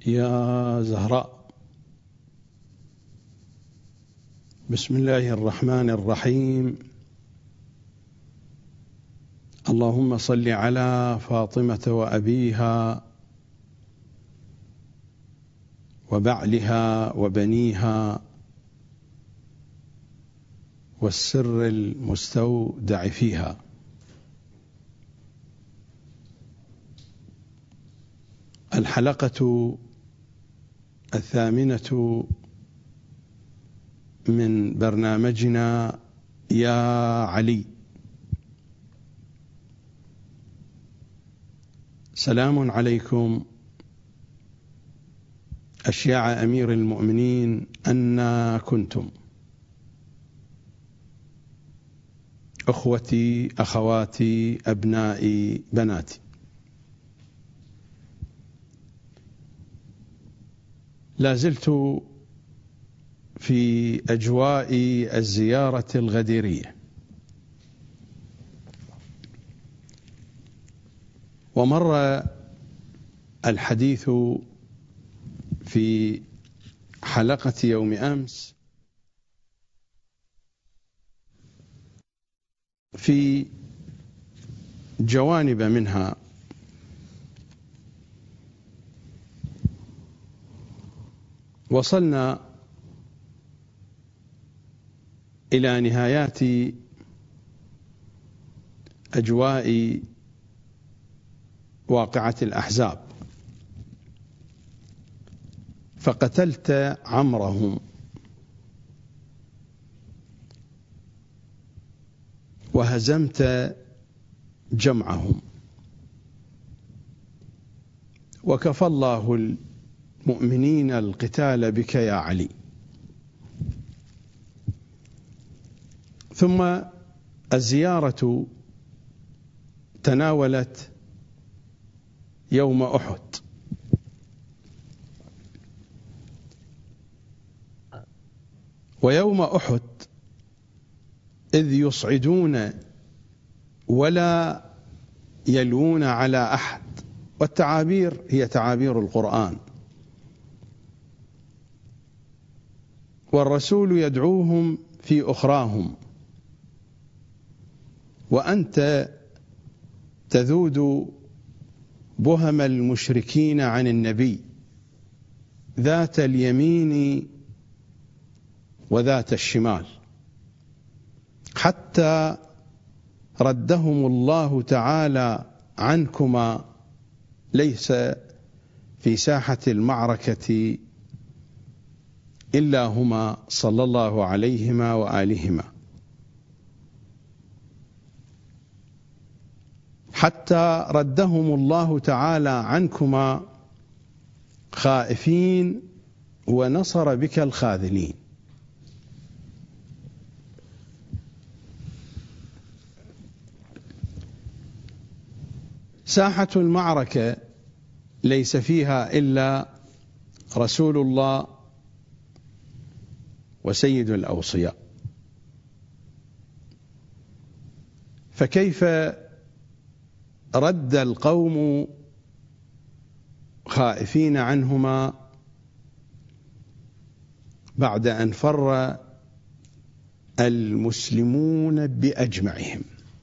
يا زهراء. بسم الله الرحمن الرحيم. اللهم صل على فاطمة وأبيها وبعلها وبنيها والسر المستودع فيها. الحلقة 8 من برنامجنا يا علي. سلام عليكم أشياع أمير المؤمنين، أنا كنتم أخوتي أخواتي أبنائي بناتي. لا زلت في أجواء الزيارة الغديرية، ومر الحديث في حلقة يوم أمس في جوانب منها. وصلنا إلى نهايات أجواء واقعة الأحزاب، فقتلت عمرهم وهزمت جمعهم، وكفى الله المؤمنين القتال بك يا علي. ثم الزيارة تناولت يوم أحد، ويوم أحد إذ يصعدون ولا يلوون على أحد، والتعابير هي تعابير القرآن، والرسول يدعوهم في أخراهم، وأنت تذود بهم المشركين عن النبي ذات اليمين وذات الشمال، حتى ردهم الله تعالى عنكما، ليس في ساحة المعركة إلا هما صلى الله عليهما وآلهما، حتى ردهم الله تعالى عنكما خائفين ونصر بك الخاذلين. ساحة المعركة ليس فيها إلا رسول الله وسيد الأوصياء، فكيف رد القوم خائفين عنهما بعد أن فر المسلمون بأجمعهم؟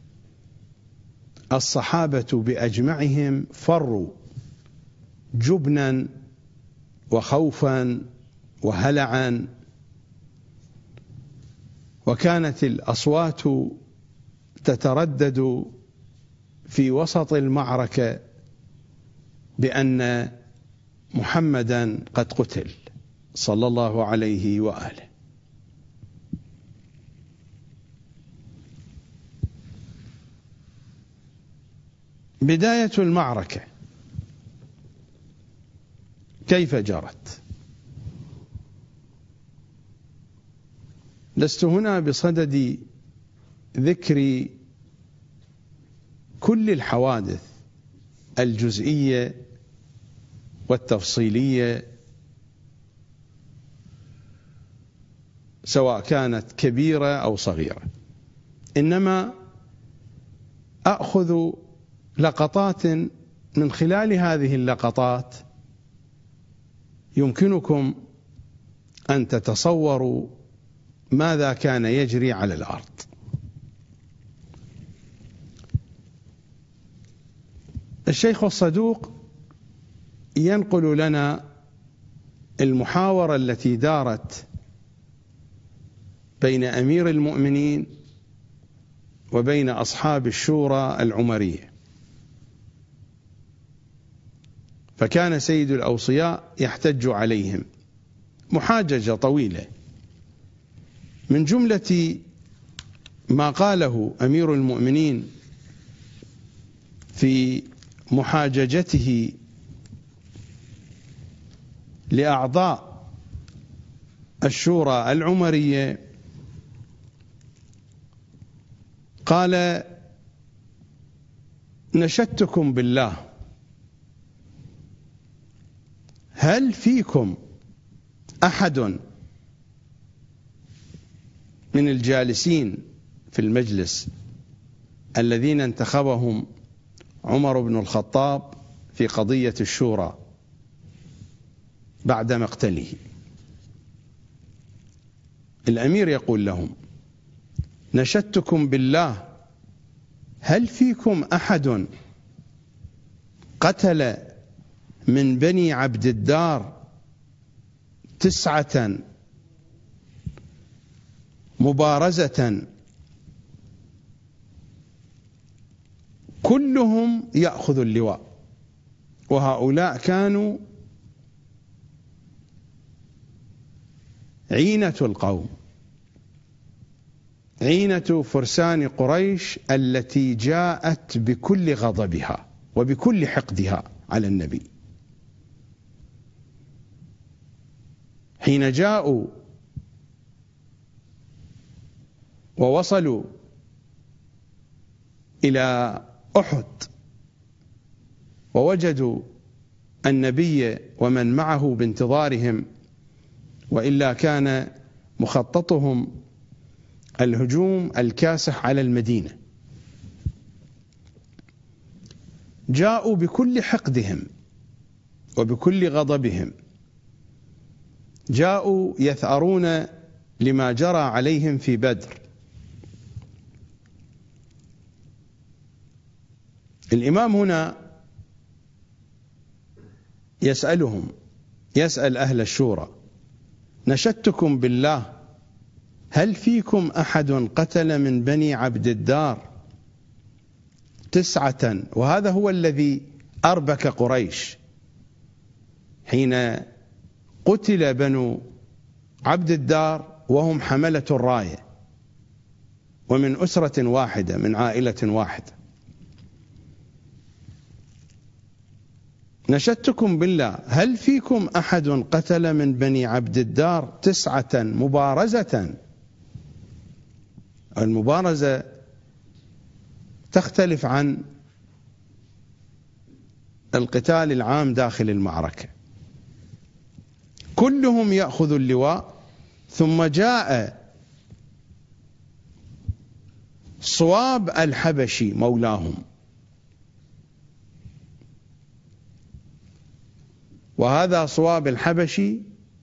الصحابة بأجمعهم فروا جبنا وخوفا وهلعا، وكانت الأصوات تتردد في وسط المعركة بأن محمدا قد قتل صلى الله عليه وآله. بداية المعركة كيف جرت؟ لست هنا بصدد ذكر كل الحوادث الجزئية والتفصيلية، سواء كانت كبيرة أو صغيرة، إنما أخذ لقطات من خلال هذه اللقطات يمكنكم أن تتصوروا ماذا كان يجري على الأرض. الشيخ الصدوق ينقل لنا المحاورة التي دارت بين أمير المؤمنين وبين أصحاب الشورى العمرية. فكان سيد الأوصياء يحتج عليهم محاججة طويلة. من جملة ما قاله أمير المؤمنين في محاججته لأعضاء الشورى العمرية، قال: نشدتكم بالله، هل فيكم أحد من الجالسين في المجلس الذين انتخبهم عمر بن الخطاب في قضية الشورى بعد مقتله؟ الأمير يقول لهم: نشدتكم بالله، هل فيكم أحد قتل من بني عبد الدار 9 مبارزة كلهم يأخذ اللواء؟ وهؤلاء كانوا عينة القوم، عينة فرسان قريش التي جاءت بكل غضبها وبكل حقدها على النبي. حين جاءوا ووصلوا إلى أحد ووجدوا النبي ومن معه بانتظارهم، وإلا كان مخططهم الهجوم الكاسح على المدينة، جاءوا بكل حقدهم وبكل غضبهم، جاءوا يثأرون لما جرى عليهم في بدر. الإمام هنا يسألهم، يسأل أهل الشورى: نشدتكم بالله، هل فيكم أحد قتل من بني عبد الدار 9؟ وهذا هو الذي أربك قريش حين قتل بنو عبد الدار وهم حملة الراية ومن أسرة واحدة من عائلة واحدة. نشدتكم بالله، هل فيكم أحد قتل من بني عبد الدار 9 مبارزة؟ المبارزة تختلف عن القتال العام داخل المعركة. كلهم يأخذ اللواء، ثم جاء صواب الحبشي مولاهم، وهذا صواب الحبشي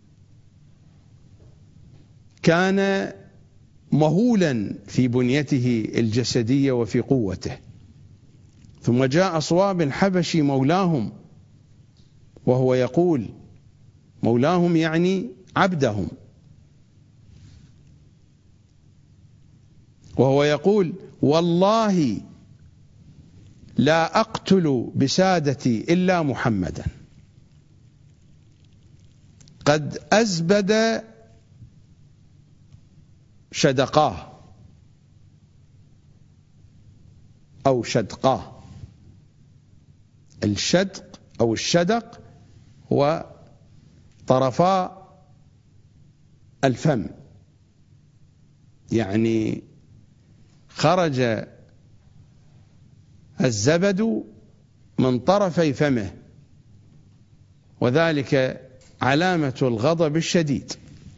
كان مهولا في بنيته الجسدية وفي قوته. ثم جاء صواب الحبشي مولاهم وهو يقول، مولاهم يعني عبدهم، وهو يقول: والله لا أقتل بسادتي إلا محمدا، قد أزبد شدقاه أو شدقاه. الشدق أو الشدق هو طرفا الفم، يعني خرج الزبد من طرفي فمه، وذلك علامة الغضب الشديد.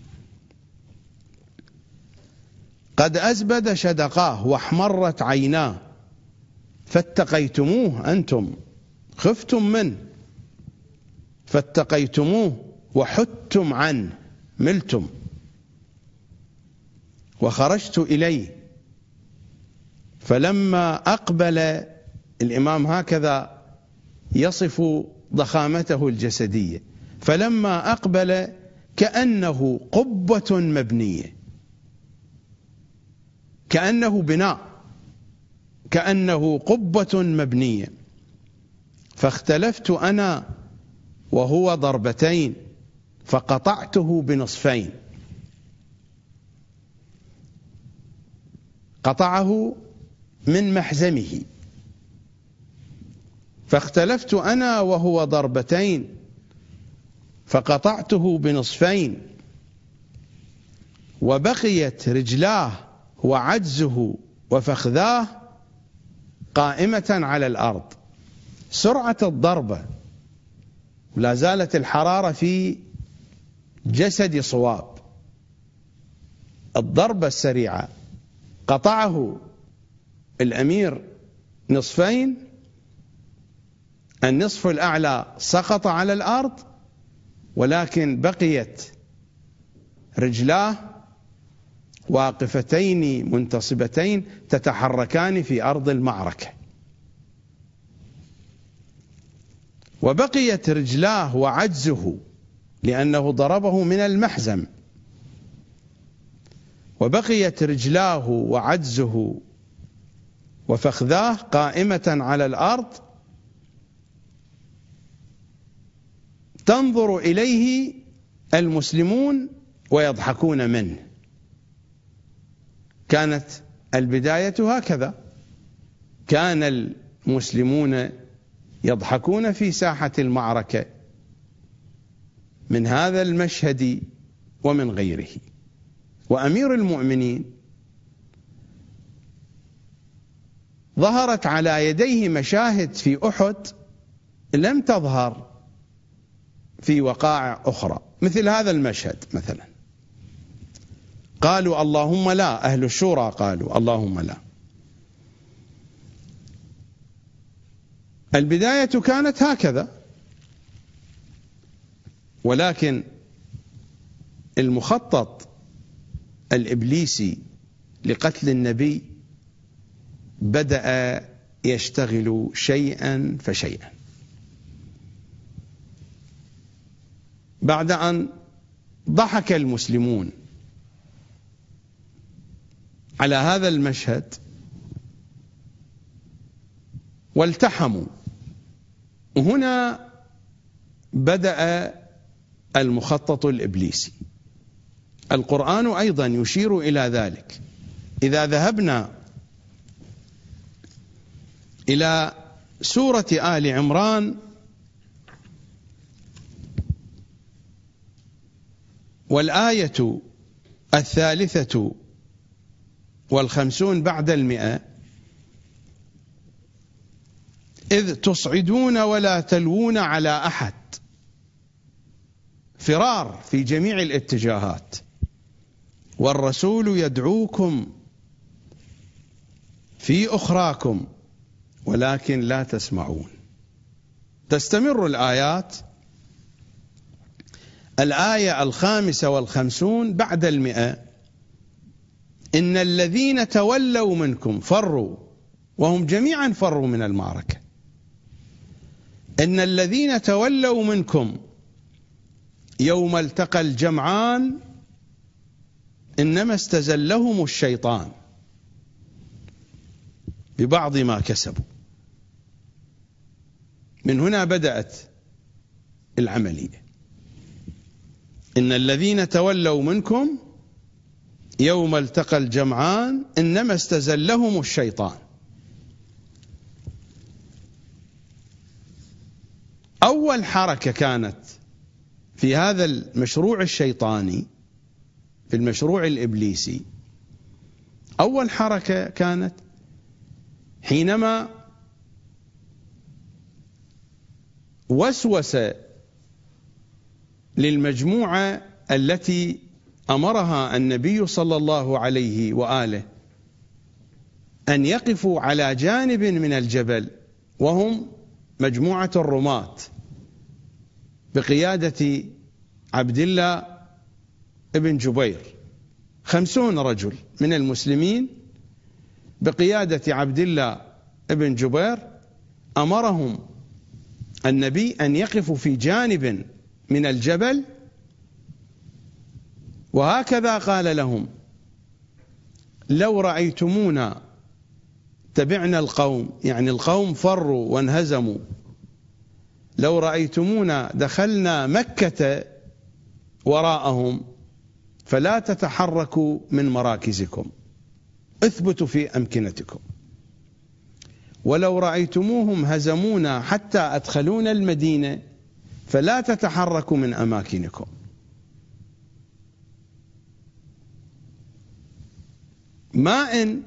قد أزبد شدقاه واحمرت عيناه فاتقيتموه، أنتم خفتم منه فاتقيتموه وحدتم عنه، ملتم، وخرجت إليه، فلما أقبل، الإمام هكذا يصف ضخامته الجسدية، فلما أقبل كأنه قبة مبنية، كأنه بناء، كأنه قبة مبنية، فاختلفت أنا وهو ضربتين فقطعته بنصفين. قطعه من محزمه. فاختلفت أنا وهو ضربتين فقطعته بنصفين، وبقيت رجلاه وعجزه وفخذاه قائمة على الأرض. سرعة الضربة، لا زالت الحرارة في جسد صواب. الضربة السريعة قطعه الأمير نصفين، النصف الأعلى سقط على الأرض، ولكن بقيت رجلاه واقفتين منتصبتين تتحركان في أرض المعركة. وبقيت رجلاه وعجزه، لأنه ضربه من المحزم، وبقيت رجلاه وعجزه وفخذاه قائمة على الأرض، تنظر إليه المسلمون ويضحكون منه. كانت البداية هكذا، كان المسلمون يضحكون في ساحة المعركة من هذا المشهد ومن غيره. وأمير المؤمنين ظهرت على يديه مشاهد في أحد لم تظهر في وقائع أخرى، مثل هذا المشهد مثلا. قالوا اللهم لا، أهل الشورى قالوا اللهم لا. البداية كانت هكذا، ولكن المخطط الإبليسي لقتل النبي بدأ يشتغل شيئا فشيئا. بعد أن ضحك المسلمون على هذا المشهد والتحموا، هنا بدأ المخطط الإبليسي. القرآن أيضا يشير إلى ذلك. إذا ذهبنا إلى سورة آل عمران والآية 53 بعد 100: إذ تصعدون ولا تلوون على أحد، فرار في جميع الاتجاهات، والرسول يدعوكم في أخراكم ولكن لا تسمعون. تستمر الآيات. الآية 55 بعد 100: إن الذين تولوا منكم فروا، وهم جميعا فروا من المعركة. إن الذين تولوا منكم يوم التقى الجمعان إنما استزلهم الشيطان ببعض ما كسبوا. من هنا بدأت العملية. إن الذين تولوا منكم يوم التقى الجمعان إنما استزلهم الشيطان. أول حركة كانت في هذا المشروع الشيطاني، في المشروع الإبليسي، أول حركة كانت حينما وسوس للمجموعة التي أمرها النبي صلى الله عليه وآله أن يقفوا على جانب من الجبل، وهم مجموعة الرماة بقيادة عبد الله ابن جبير 50 رجل من المسلمين بقيادة عبد الله ابن جبير، أمرهم النبي أن يقفوا في جانب من الجبل، وهكذا قال لهم: لو رأيتمونا تبعنا القوم، يعني القوم فروا وانهزموا، لو رأيتمونا دخلنا مكة وراءهم فلا تتحركوا من مراكزكم، اثبتوا في أمكنتكم، ولو رأيتموهم هزمونا حتى أدخلونا المدينة فلا تتحركوا من أماكنكم. ما إن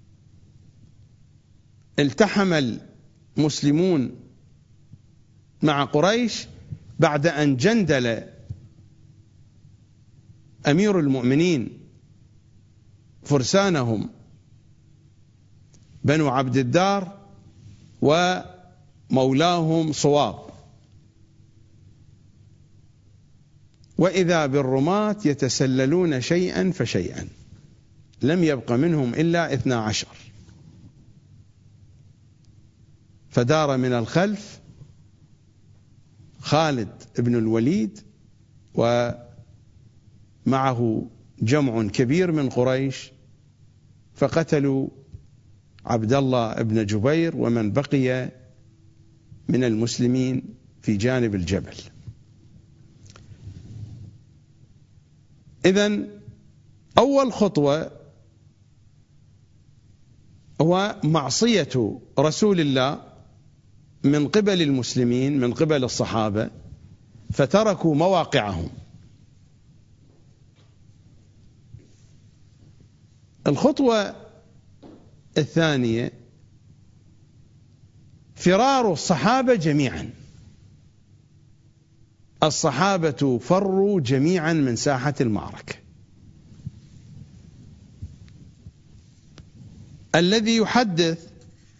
التحم المسلمون مع قريش بعد أن جندل أمير المؤمنين فرسانهم بنو عبد الدار ومولاهم صواب، وإذا بالرماة يتسللون شيئا فشيئا، لم يبق منهم إلا 12، فدار من الخلف خالد بن الوليد ومعه جمع كبير من قريش، فقتلوا عبد الله بن جبير ومن بقي من المسلمين في جانب الجبل. إذن أول خطوة هو معصية رسول الله من قبل المسلمين، من قبل الصحابة، فتركوا مواقعهم. الخطوة الثانية فرار الصحابة جميعا. الصحابة فروا جميعا من ساحة المعركة. الذي يحدث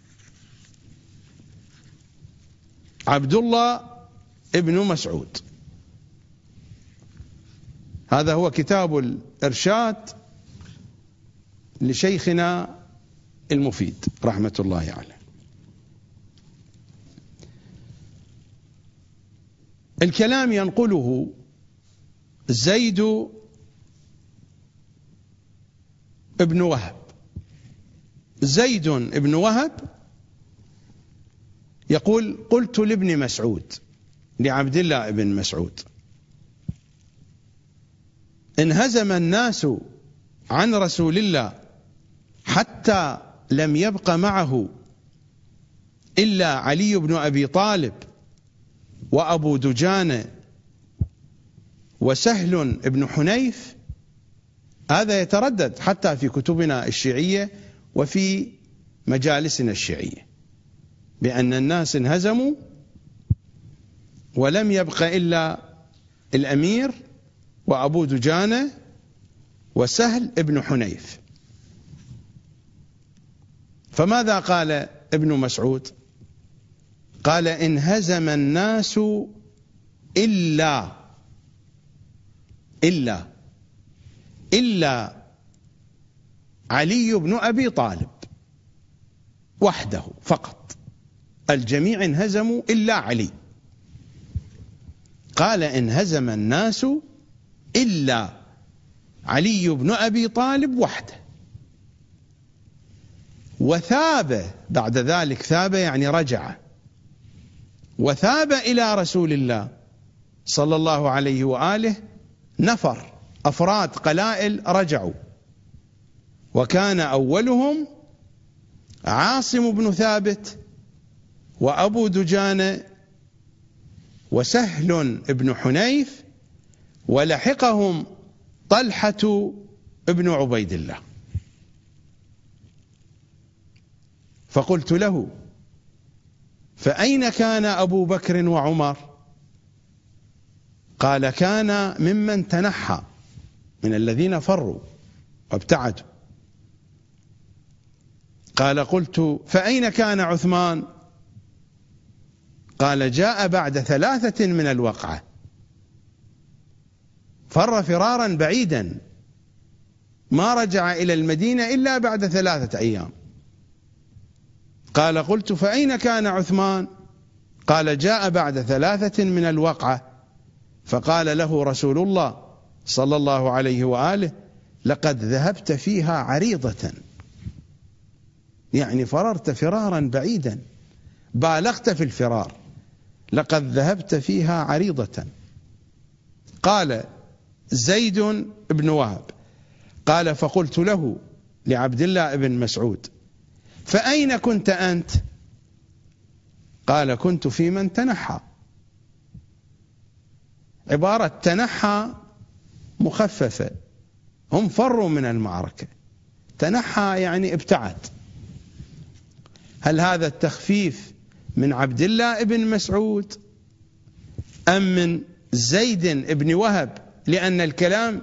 عبد الله ابن مسعود، هذا هو كتاب الإرشاد لشيخنا المفيد رحمة الله عليه. الكلام ينقله زيد ابن وهب. زيد ابن وهب يقول: قلت لابن مسعود، لعبد الله ابن مسعود: انهزم الناس عن رسول الله حتى لم يبق معه إلا علي بن أبي طالب وأبو دجانة وسهل بن حنيف. هذا يتردد حتى في كتبنا الشيعية وفي مجالسنا الشيعية، بأن الناس انهزموا ولم يبق إلا الأمير وأبو دجانة وسهل بن حنيف. فماذا قال ابن مسعود؟ قال: انهزم الناس إلا علي بن أبي طالب وحده فقط، الجميع انهزموا إلا علي. قال: انهزم الناس إلا علي بن أبي طالب وحده. وثاب بعد ذلك، ثاب يعني رجع، وثاب إلى رسول الله صلى الله عليه وآله نفر، أفراد، قلائل رجعوا، وكان أولهم عاصم بن ثابت وأبو دجانة وسهل بن حنيف، ولحقهم طلحة ابن عبيد الله. فقلت له: فأين كان أبو بكر وعمر؟ قال: كان ممن تنحى، من الذين فروا وابتعدوا. قال: قلت: فأين كان عثمان؟ قال: جاء بعد 3 من الوقعة. فر فرارا بعيدا، ما رجع إلى المدينة إلا بعد 3 أيام. قال: قلت: فأين كان عثمان؟ قال: جاء بعد 3 من الوقعة. فقال له رسول الله صلى الله عليه وآله: لقد ذهبت فيها عريضة، يعني فررت فرارا بعيدا، بالغت في الفرار، لقد ذهبت فيها عريضة. قال زيد بن وهب: قال: فقلت له لعبد الله بن مسعود: فأين كنت أنت؟ قال: كنت في من تنحى. عبارة تنحى مخففة، هم فروا من المعركة، تنحى يعني ابتعد. هل هذا التخفيف من عبد الله بن مسعود أم من زيد بن وهب؟ لأن الكلام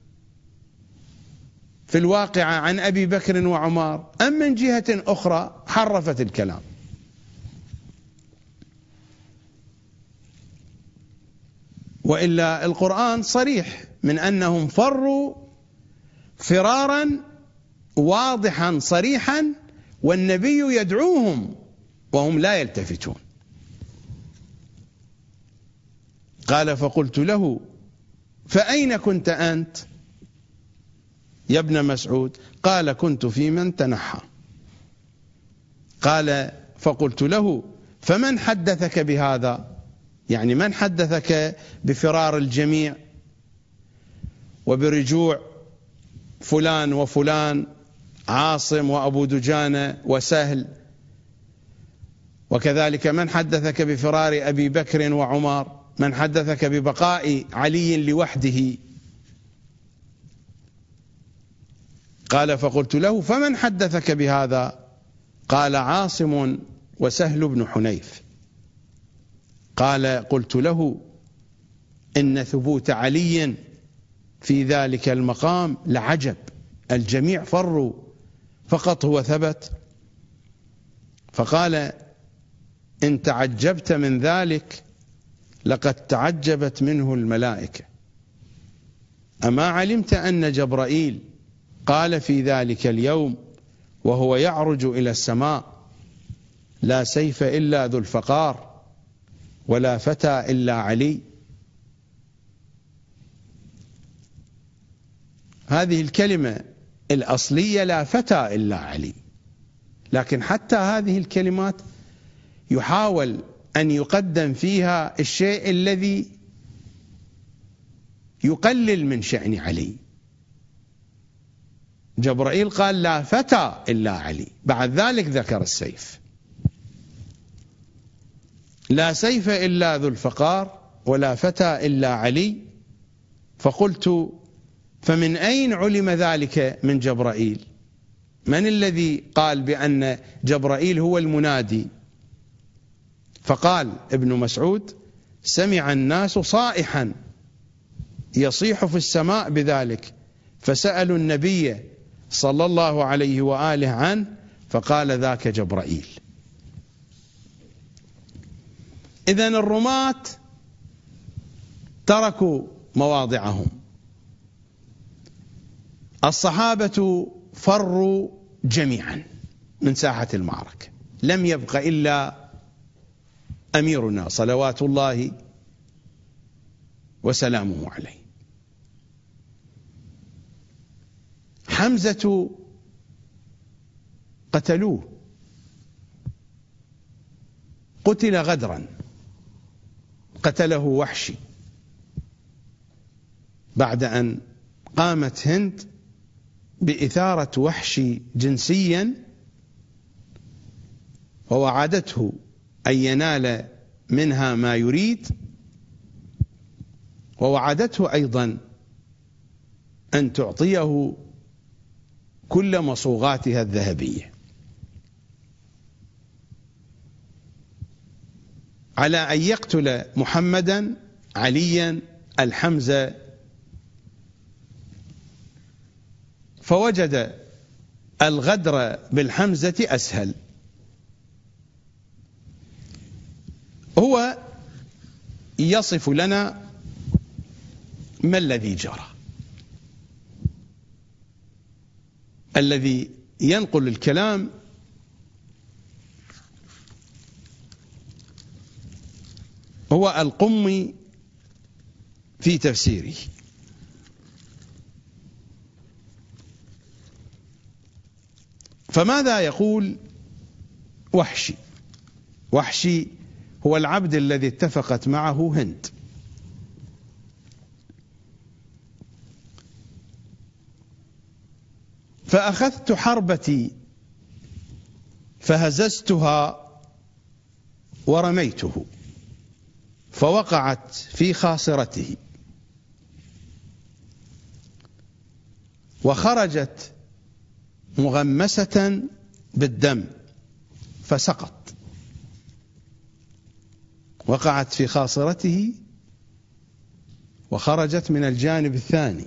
في الواقعة عن أبي بكر وعمر، أم من جهة أخرى حرفت الكلام؟ وإلا القرآن صريح من أنهم فروا فرارا واضحا صريحا، والنبي يدعوهم وهم لا يلتفتون. قال: فقلت له: فأين كنت أنت يا ابن مسعود؟ قال: كنت في من تنحى. قال: فقلت له: فمن حدثك بهذا؟ يعني من حدثك بفرار الجميع وبرجوع فلان وفلان، عاصم وأبو دجانة وسهل، وكذلك من حدثك بفرار أبي بكر وعمر، من حدثك ببقاء علي لوحده؟ قال: فقلت له: فمن حدثك بهذا؟ قال: عاصم وسهل بن حنيف. قال: قلت له: إن ثبوت علي في ذلك المقام لعجب، الجميع فروا فقط هو ثبت. فقال: إن تعجبت من ذلك لقد تعجبت منه الملائكة. أما علمت أن جبرائيل قال في ذلك اليوم وهو يعرج إلى السماء: لا سيف إلا ذو الفقار، ولا فتى إلا علي. هذه الكلمة الأصلية لا فتى إلا علي، لكن حتى هذه الكلمات يحاول أن يقدم فيها الشيء الذي يقلل من شأن علي. جبرائيل قال: لا فتى إلا علي، بعد ذلك ذكر السيف. لا سيف إلا ذو الفقار، ولا فتى إلا علي. فقلت: فمن أين علم ذلك من جبرائيل؟ من الذي قال بأن جبرائيل هو المنادي؟ فقال ابن مسعود: سمع الناس صائحا يصيح في السماء بذلك، فسألوا النبي صلى الله عليه وآله عنه، فقال: ذاك جبرائيل. إذن الرماة تركوا مواضعهم، الصحابة فروا جميعا من ساحة المعركة، لم يبق إلا أميرنا صلوات الله وسلامه عليه. حمزة قتلوه، قتل غدرا، قتله وحشي بعد أن قامت هند بإثارة وحشي جنسيا، ووعدته أن ينال منها ما يريد، ووعدته أيضا أن تعطيه كل مصوغاتها الذهبية، على أن يقتل محمدا، عليا، الحمزة. فوجد الغدر بالحمزة أسهل. هو يصف لنا ما الذي جرى؟ الذي ينقل الكلام هو القمي في تفسيره. فماذا يقول وحشي؟ وحشي هو العبد الذي اتفقت معه هند. فأخذت حربتي فهززتها ورميته فوقعت في خاصرته وخرجت مغمسة بالدم فسقط. وقعت في خاصرته وخرجت من الجانب الثاني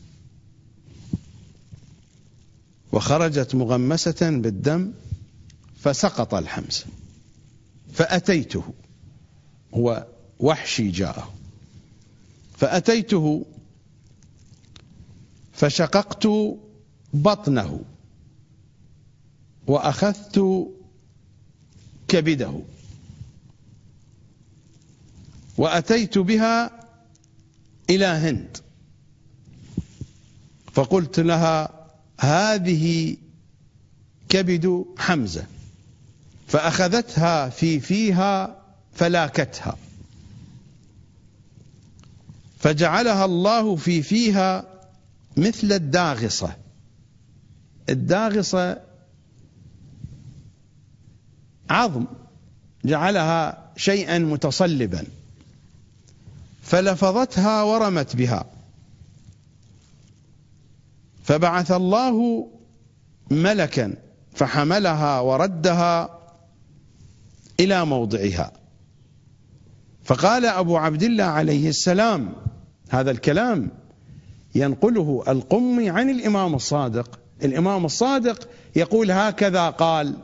وخرجت مغمسة بالدم فسقط الحمزة. فأتيته، هو وحشي جاءه، فأتيته فشققت بطنه وأخذت كبده وأتيت بها إلى هند فقلت لها هذه كبد حمزة، فأخذتها في فيها فلاكتها فجعلها الله في فيها مثل الداغصة. الداغصة عظم، جعلها شيئا متصلبا فلفظتها ورمت بها. فبعث الله ملكا فحملها وردها إلى موضعها. فقال أبو عبد الله عليه السلام، هذا الكلام ينقله القمي عن الإمام الصادق. الإمام الصادق يقول هكذا قال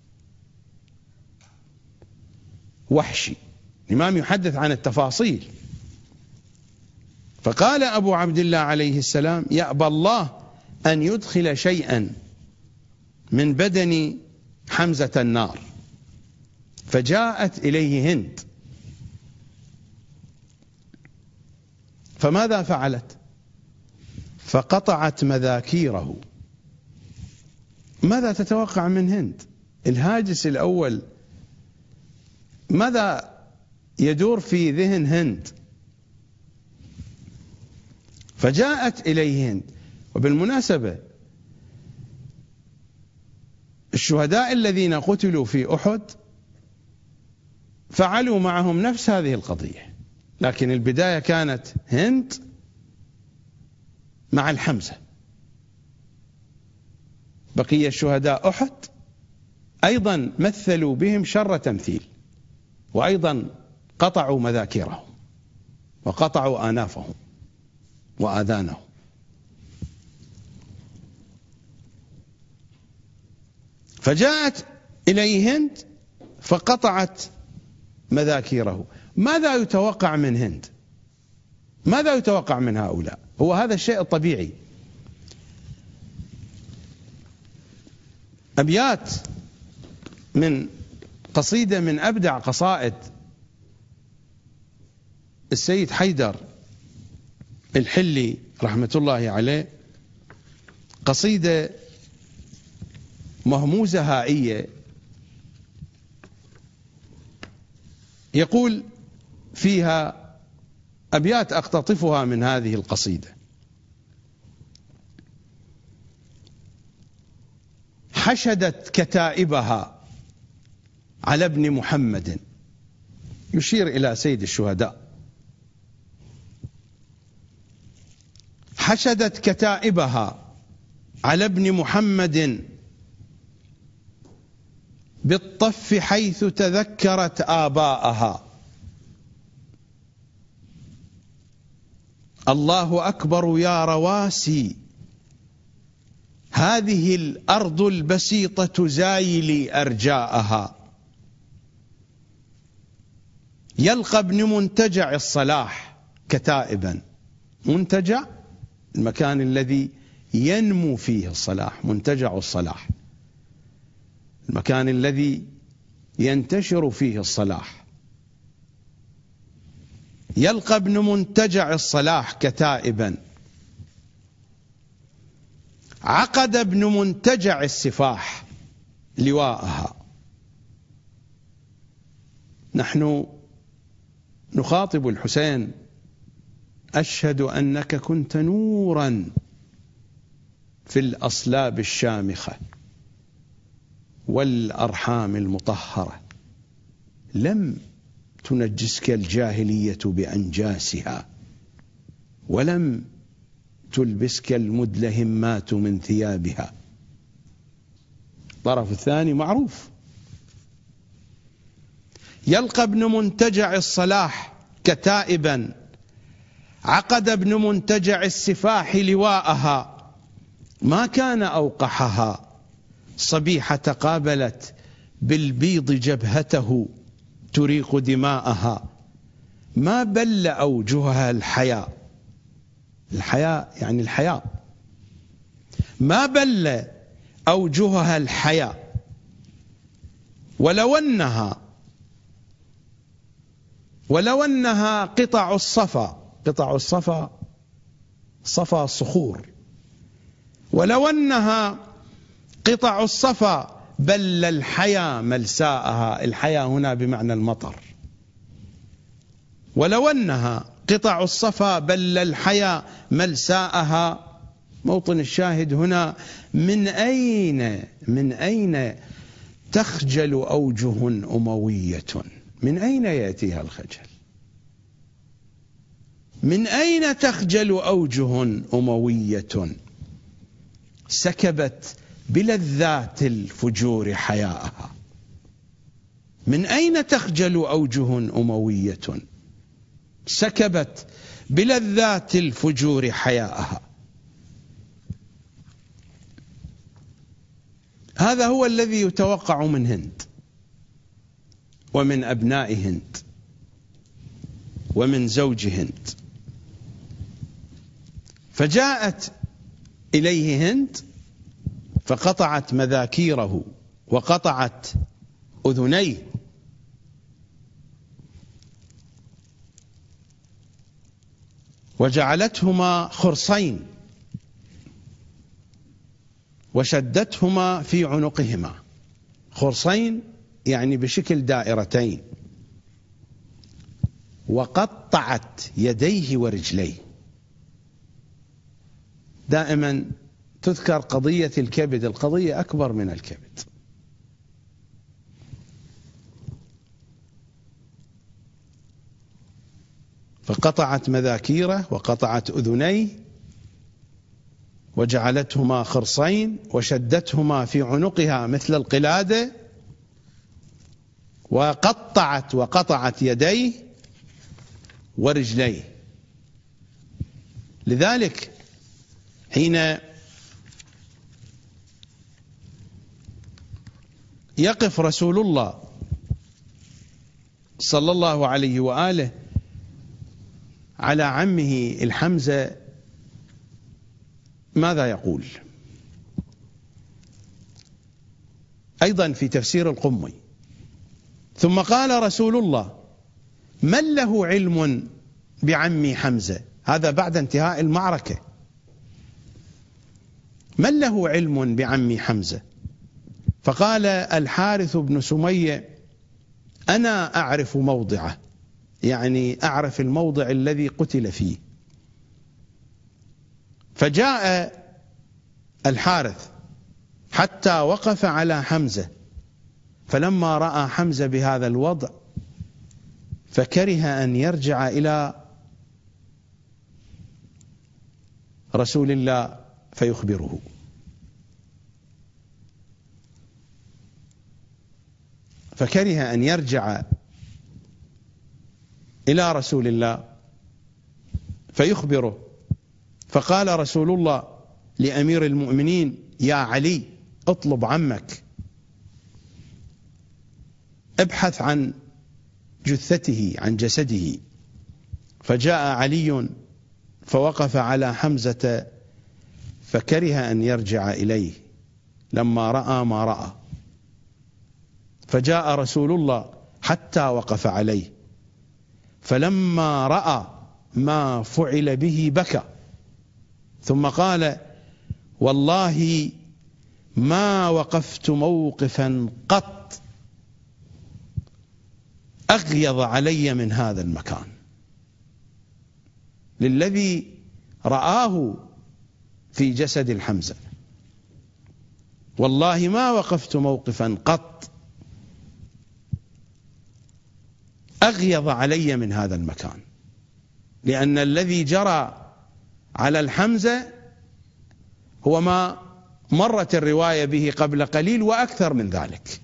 وحشي، الإمام يحدث عن التفاصيل. فقال أبو عبد الله عليه السلام يأبى الله أن يدخل شيئا من بدن حمزة النار. فجاءت إليه هند، فماذا فعلت؟ فقطعت مذاكيره. ماذا تتوقع من هند؟ الهاجس الأول ماذا يدور في ذهن هند؟ فجاءت إليه هند. وبالمناسبة الشهداء الذين قتلوا في أحد فعلوا معهم نفس هذه القضية، لكن البداية كانت هند مع الحمزة. بقي الشهداء أحد أيضا مثلوا بهم شر تمثيل، وأيضا قطعوا مذاكرهم وقطعوا آنافهم وآذانهم. فجاءت إليه هند فقطعت مذاكيره. ماذا يتوقع من هند؟ ماذا يتوقع من هؤلاء؟ هو هذا الشيء الطبيعي. أبيات من قصيدة من أبدع قصائد السيد حيدر الحلي رحمة الله عليه، قصيدة مهموزة هائية، يقول فيها أبيات أقتطفها من هذه القصيدة: حشدت كتائبها على ابن محمد، يشير إلى سيد الشهداء. حشدت كتائبها على ابن محمد بالطف حيث تذكرت آباءها. الله أكبر يا رواسي، هذه الأرض البسيطة زايلي أرجاءها. يلقى ابن منتجع الصلاح كتائبا منتجع المكان الذي ينمو فيه الصلاح، منتجع الصلاح، المكان الذي ينتشر فيه الصلاح. يلقى ابن منتجع الصلاح كتائبا، عقد ابن منتجع السفاح لواءها. نحن نخاطب الحسين: أشهد أنك كنت نورا في الأصلاب الشامخة والأرحام المطهرة، لم تنجسك الجاهلية بأنجاسها، ولم تلبسك المدلهمات من ثيابها. الطرف الثاني معروف. يلقى ابن منتجع الصلاح كتائبا، عقد ابن منتجع السفاح لواءها، ما كان أوقحها صبيحة قابلت بالبيض جبهته تريق دماءها، ما بل أوجهها الحياء، الحياء يعني الحياء، ما بل أوجهها الحياء، ولو أنها قطع الصفا، قطع الصفا صفا الصخور، ولو أنها قطع الصفا بل الحيا ملساءها، الحيا هنا بمعنى المطر، ولو أنها قطع الصفا بل الحيا ملساءها. موطن الشاهد هنا: من أين تخجل أوجه أموية؟ من أين يأتيها الخجل؟ من أين تخجل أوجه أموية سكبت بلذات الفجور حياءها؟ من أين تخجل أوجه أموية سكبت بلذات الفجور حياءها؟ هذا هو الذي يتوقع من هند ومن أبناء هند ومن زوج هند. فجاءت إليه هند فقطعت مذاكيره وقطعت أذنيه، وجعلتهما خرصين وشدتهما في عنقهما. خرصين يعني بشكل دائرتين. وقطعت يديه ورجليه. دائما تذكر قضية الكبد، القضية أكبر من الكبد. فقطعت مذاكيره وقطعت أذنيه وجعلتهما خرصين وشدتهما في عنقها مثل القلادة، وقطعت يديه ورجليه. لذلك حين يقف رسول الله صلى الله عليه وآله على عمه الحمزة ماذا يقول؟ أيضا في تفسير القمي: ثم قال رسول الله: من له علم بعمي حمزة؟ هذا بعد انتهاء المعركة. من له علم بعمي حمزة؟ فقال الحارث بن سمية: أنا أعرف موضعه، يعني أعرف الموضع الذي قتل فيه. فجاء الحارث حتى وقف على حمزة، فلما رأى حمزة بهذا الوضع فكره أن يرجع إلى رسول الله فيخبره. فكره أن يرجع إلى رسول الله فيخبره. فقال رسول الله لأمير المؤمنين: يا علي، اطلب عمك، ابحث عن جثته، عن جسده. فجاء علي فوقف على حمزة فكره أن يرجع إليه لما رأى ما رأى، فجاء رسول الله حتى وقف عليه، فلما رأى ما فعل به بكى، ثم قال: والله ما وقفت موقفا قط أغيظ علي من هذا المكان، للذي رآه في جسد الحمزة. والله ما وقفت موقفا قط أغيظ علي من هذا المكان، لأن الذي جرى على الحمزة هو ما مرت الرواية به قبل قليل وأكثر من ذلك.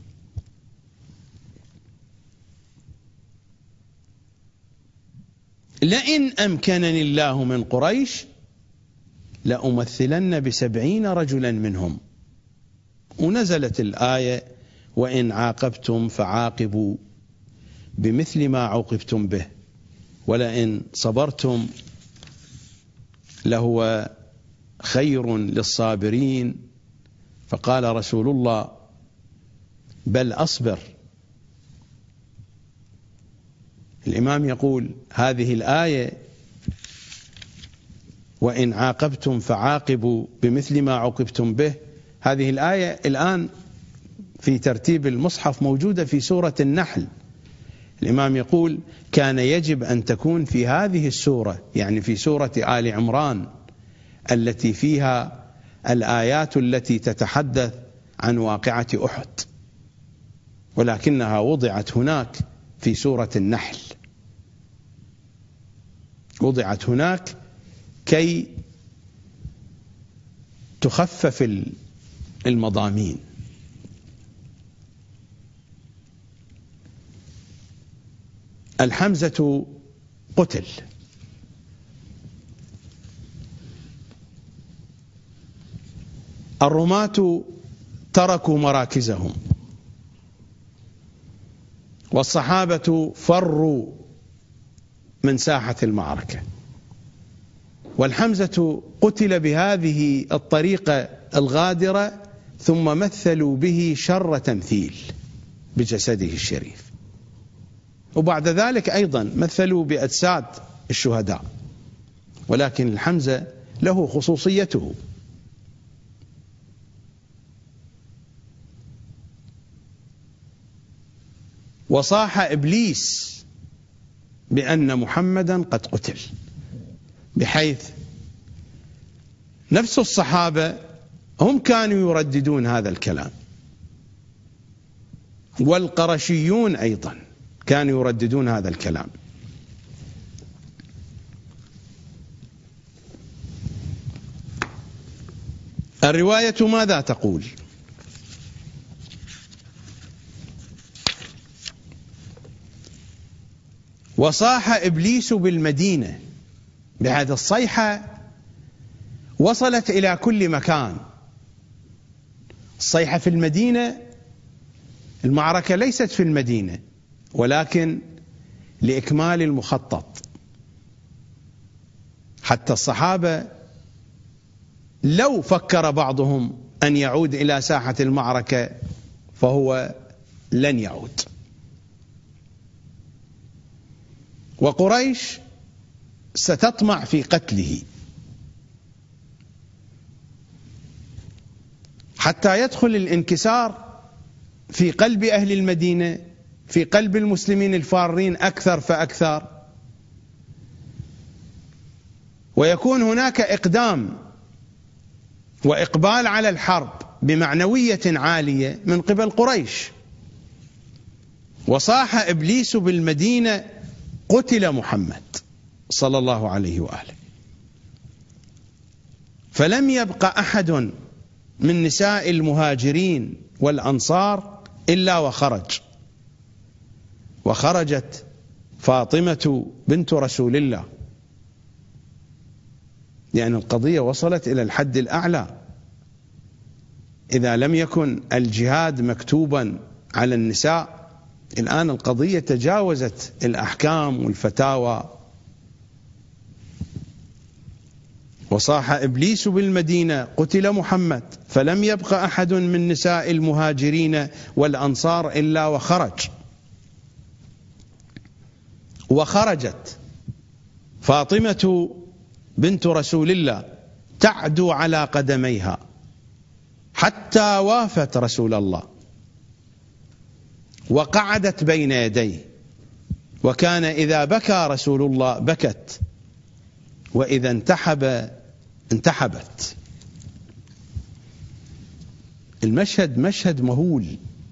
لئن أمكنني الله من قريش لأمثلن ب70 رجلا منهم. ونزلت الآية: وإن عاقبتم فعاقبوا بمثل ما عوقبتم به ولئن صبرتم لهو خير للصابرين. فقال رسول الله: بل أصبر. الإمام يقول هذه الآية وإن عاقبتم فعاقبوا بمثل ما عوقبتم به، هذه الآية الآن في ترتيب المصحف موجودة في سورة النحل. الإمام يقول كان يجب أن تكون في هذه السورة، يعني في سورة آل عمران التي فيها الآيات التي تتحدث عن واقعة أحد، ولكنها وضعت هناك في سورة النحل، وضعت هناك كي تخفف المضامين. الحمزة قتل، الرماة تركوا مراكزهم، والصحابة فروا من ساحة المعركة، والحمزة قتل بهذه الطريقة الغادرة، ثم مثلوا به شر تمثيل بجسده الشريف. وبعد ذلك أيضا مثلوا بأجساد الشهداء، ولكن الحمزة له خصوصيته. وصاح إبليس بأن محمدا قد قتل، بحيث نفس الصحابة هم كانوا يرددون هذا الكلام، والقرشيون أيضا كانوا يرددون هذا الكلام. الرواية ماذا تقول؟ وصاح إبليس بالمدينة، بهذه الصيحة وصلت إلى كل مكان. الصيحة في المدينة، المعركة ليست في المدينة، ولكن لإكمال المخطط. حتى الصحابة لو فكر بعضهم أن يعود إلى ساحة المعركة فهو لن يعود. وقريش ستطمع في قتله حتى يدخل الانكسار في قلب أهل المدينة، في قلب المسلمين الفارين أكثر فأكثر، ويكون هناك إقدام وإقبال على الحرب بمعنوية عالية من قبل قريش. وصاح إبليس بالمدينة قتل محمد صلى الله عليه وآله، فلم يبق أحد من نساء المهاجرين والأنصار إلا وخرجت فاطمة بنت رسول الله، لأن القضية وصلت إلى الحد الأعلى. إذا لم يكن الجهاد مكتوبا على النساء، الآن القضية تجاوزت الأحكام والفتاوى. وصاح إبليس بالمدينة قتل محمد، فلم يبق أحد من نساء المهاجرين والأنصار إلا وخرجت فاطمة بنت رسول الله تعدو على قدميها حتى وافت رسول الله وقعدت بين يديه، وكان إذا بكى رسول الله بكت، وإذا انتحبت. المشهد مشهد مهول.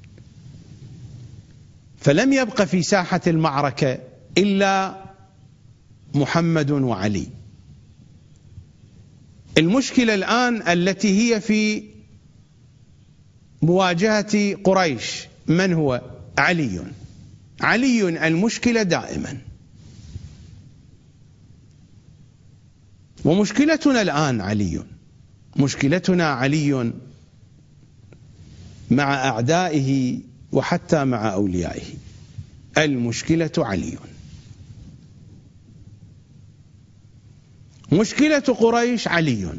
فلم يبق في ساحة المعركة إلا محمد وعلي. المشكلة الآن التي هي في مواجهة قريش من هو؟ علي المشكلة دائما. ومشكلتنا الآن مشكلتنا علي مع أعدائه وحتى مع أوليائه. المشكلة علي. مشكلة قريش علي،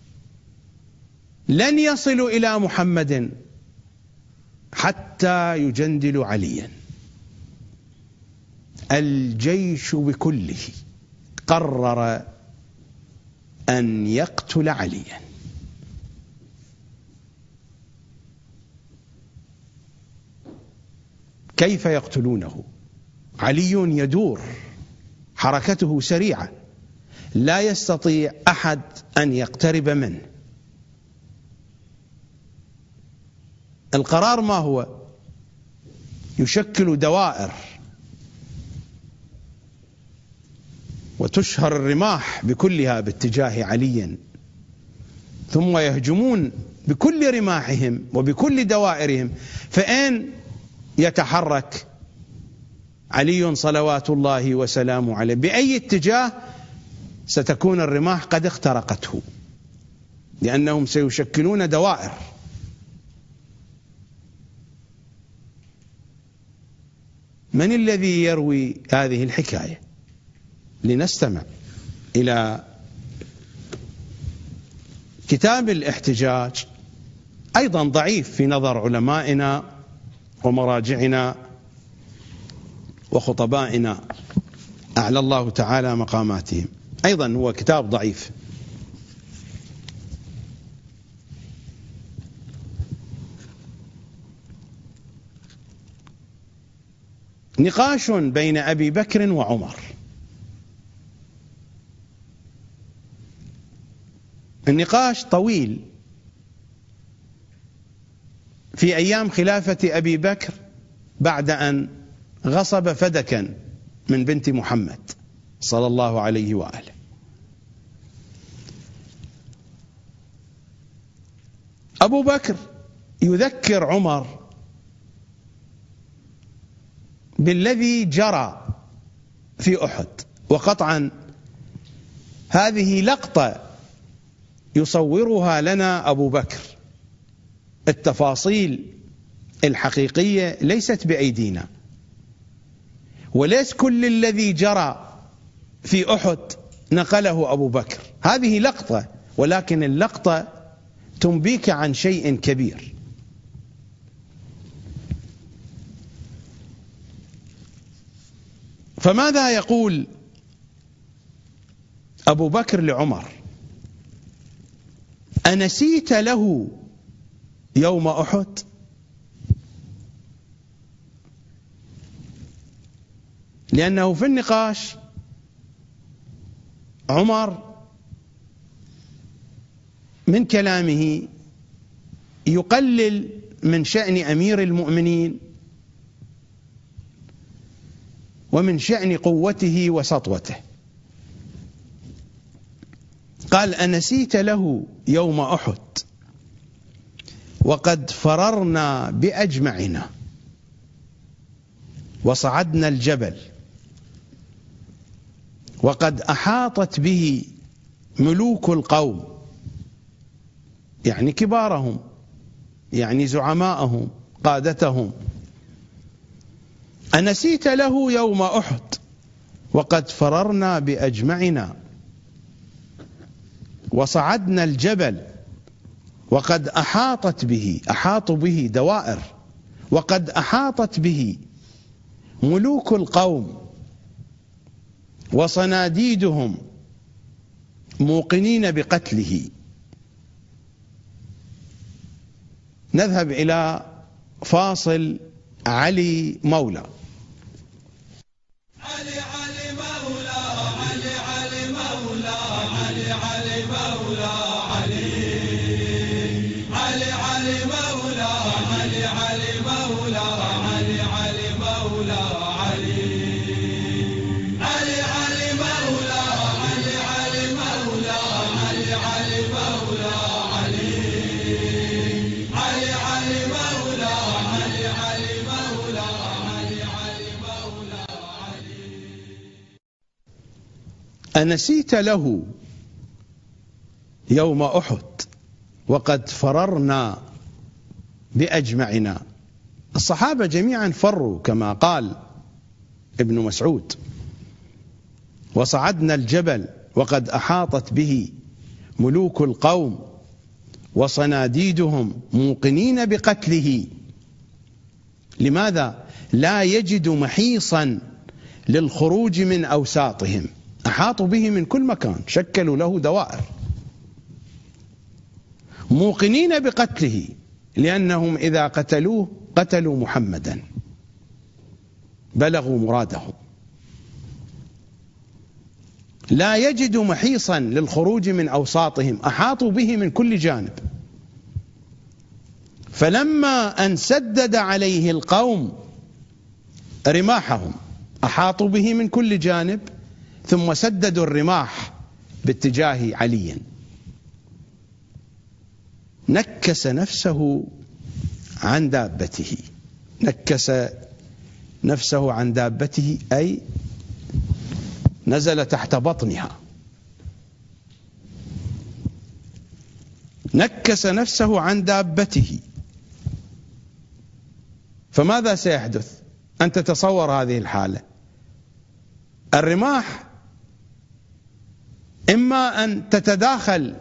لن يصلوا إلى محمد حتى يجندلوا عليا. الجيش بكله قرر أن يقتل عليا. كيف يقتلونه؟ علي يدور، حركته سريعة، لا يستطيع أحد أن يقترب منه. القرار ما هو؟ يشكل دوائر وتشهر الرماح بكلها باتجاه علي، ثم يهجمون بكل رماحهم وبكل دوائرهم. فأين يتحرك علي صلوات الله وسلامه عليه؟ بأي اتجاه ستكون الرماح قد اخترقته، لأنهم سيشكلون دوائر. من الذي يروي هذه الحكاية؟ لنستمع إلى كتاب الاحتجاج، أيضا ضعيف في نظر علمائنا ومراجعنا وخطبائنا أعلى الله تعالى مقاماتهم، أيضا هو كتاب ضعيف. نقاش بين أبي بكر وعمر. النقاش طويل في أيام خلافة أبي بكر بعد أن غصب فدكا من بنت محمد صلى الله عليه وآله. أبو بكر يذكر عمر بالذي جرى في أحد، وقطعا هذه لقطة يصورها لنا أبو بكر. التفاصيل الحقيقية ليست بأيدينا، وليس كل الذي جرى في أحد نقله أبو بكر. هذه لقطة، ولكن اللقطة تنبيك عن شيء كبير. فماذا يقول أبو بكر لعمر؟ أنسيت له يوم أحد؟ لأنه في النقاش عمر من كلامه يقلل من شأن أمير المؤمنين ومن شأن قوته وسطوته. قال: أنسيت له يوم أحد وقد فررنا بأجمعنا وصعدنا الجبل وقد أحاطت به ملوك القوم، يعني كبارهم، يعني زعماءهم، قادتهم. أنسيت له يوم أحد وقد فررنا بأجمعنا وصعدنا الجبل وقد أحاطوا به دوائر، وقد أحاطت به ملوك القوم وصناديدهم موقنين بقتله. نذهب إلى فاصل علي مولى. علي علي مولى، علي علي مولى، علي علي مولى، علي علي علي مولى، علي علي مولى، علي علي مولى، علي علي علي مولى، علي علي مولى، علي علي مولى، علي علي علي مولى، علي علي مولى، علي علي مولى، أنسيت له يوم أحد وقد فررنا بأجمعنا. الصحابة جميعا فروا كما قال ابن مسعود: وصعدنا الجبل وقد أحاطت به ملوك القوم وصناديدهم موقنين بقتله. لماذا؟ لا يجد محيصا للخروج من أوساطهم، أحاطوا به من كل مكان، شكلوا له دوائر، موقنين بقتله، لأنهم إذا قتلوه قتلوا محمدا، بلغوا مرادهم. لا يجد محيصا للخروج من أوساطهم، أحاطوا به من كل جانب. فلما أن سدد عليه القوم رماحهم، أحاطوا به من كل جانب، ثم سددوا الرماح باتجاه علي. نكس نفسه عن دابته، نكس نفسه عن دابته أي نزل تحت بطنها، نكس نفسه عن دابته. فماذا سيحدث؟ أن تتصور هذه الحالة. الرماح إما أن تتداخل،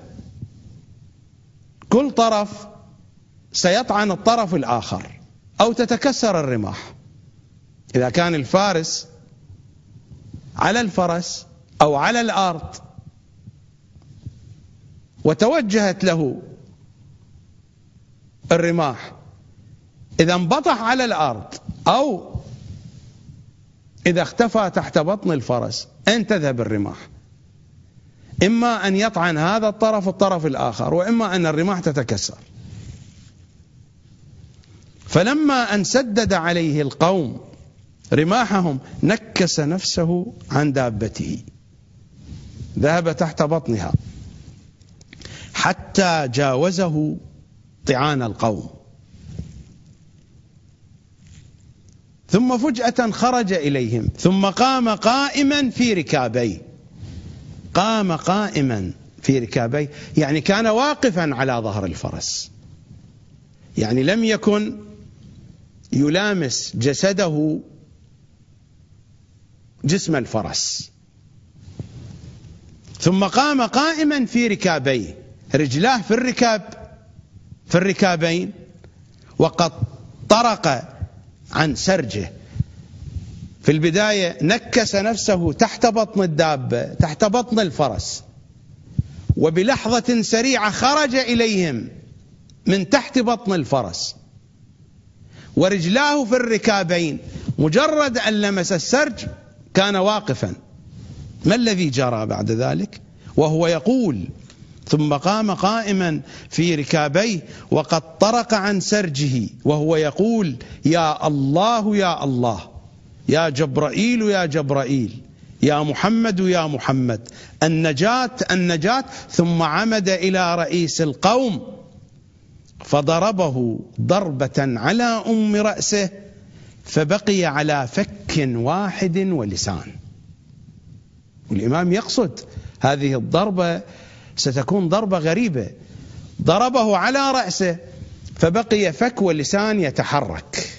كل طرف سيطعن الطرف الآخر، أو تتكسر الرماح. إذا كان الفارس على الفرس أو على الأرض وتوجهت له الرماح، إذا انبطح على الأرض أو إذا اختفى تحت بطن الفرس، أين تذهب الرماح؟ إما أن يطعن هذا الطرف الآخر، وإما أن الرماح تتكسر. فلما أن سدد عليه القوم رماحهم نكس نفسه عن دابته، ذهب تحت بطنها حتى جاوزه طعان القوم. ثم فجأة خرج إليهم، ثم قام قائما في ركابيه. قام قائما في ركابيه يعني كان واقفا على ظهر الفرس، يعني لم يكن يلامس جسده جسم الفرس. ثم قام قائما في ركابيه، رجلاه في الركابين، وقد طرق عن سرجه. في البداية نكس نفسه تحت بطن الدابة، تحت بطن الفرس، وبلحظة سريعة خرج إليهم من تحت بطن الفرس، ورجلاه في الركابين. مجرد أن لمس السرج كان واقفا. ما الذي جرى بعد ذلك؟ وهو يقول: ثم قام قائما في ركابيه وقد طرق عن سرجه، وهو يقول: يا الله يا الله، يا جبرائيل يا جبرائيل، يا محمد يا محمد، النجاة النجاة. ثم عمد إلى رئيس القوم فضربه ضربة على رأسه، فبقي على فك واحد ولسان. والإمام يقصد هذه الضربة ستكون ضربة غريبة. ضربه على رأسه فبقي فك ولسان يتحرك.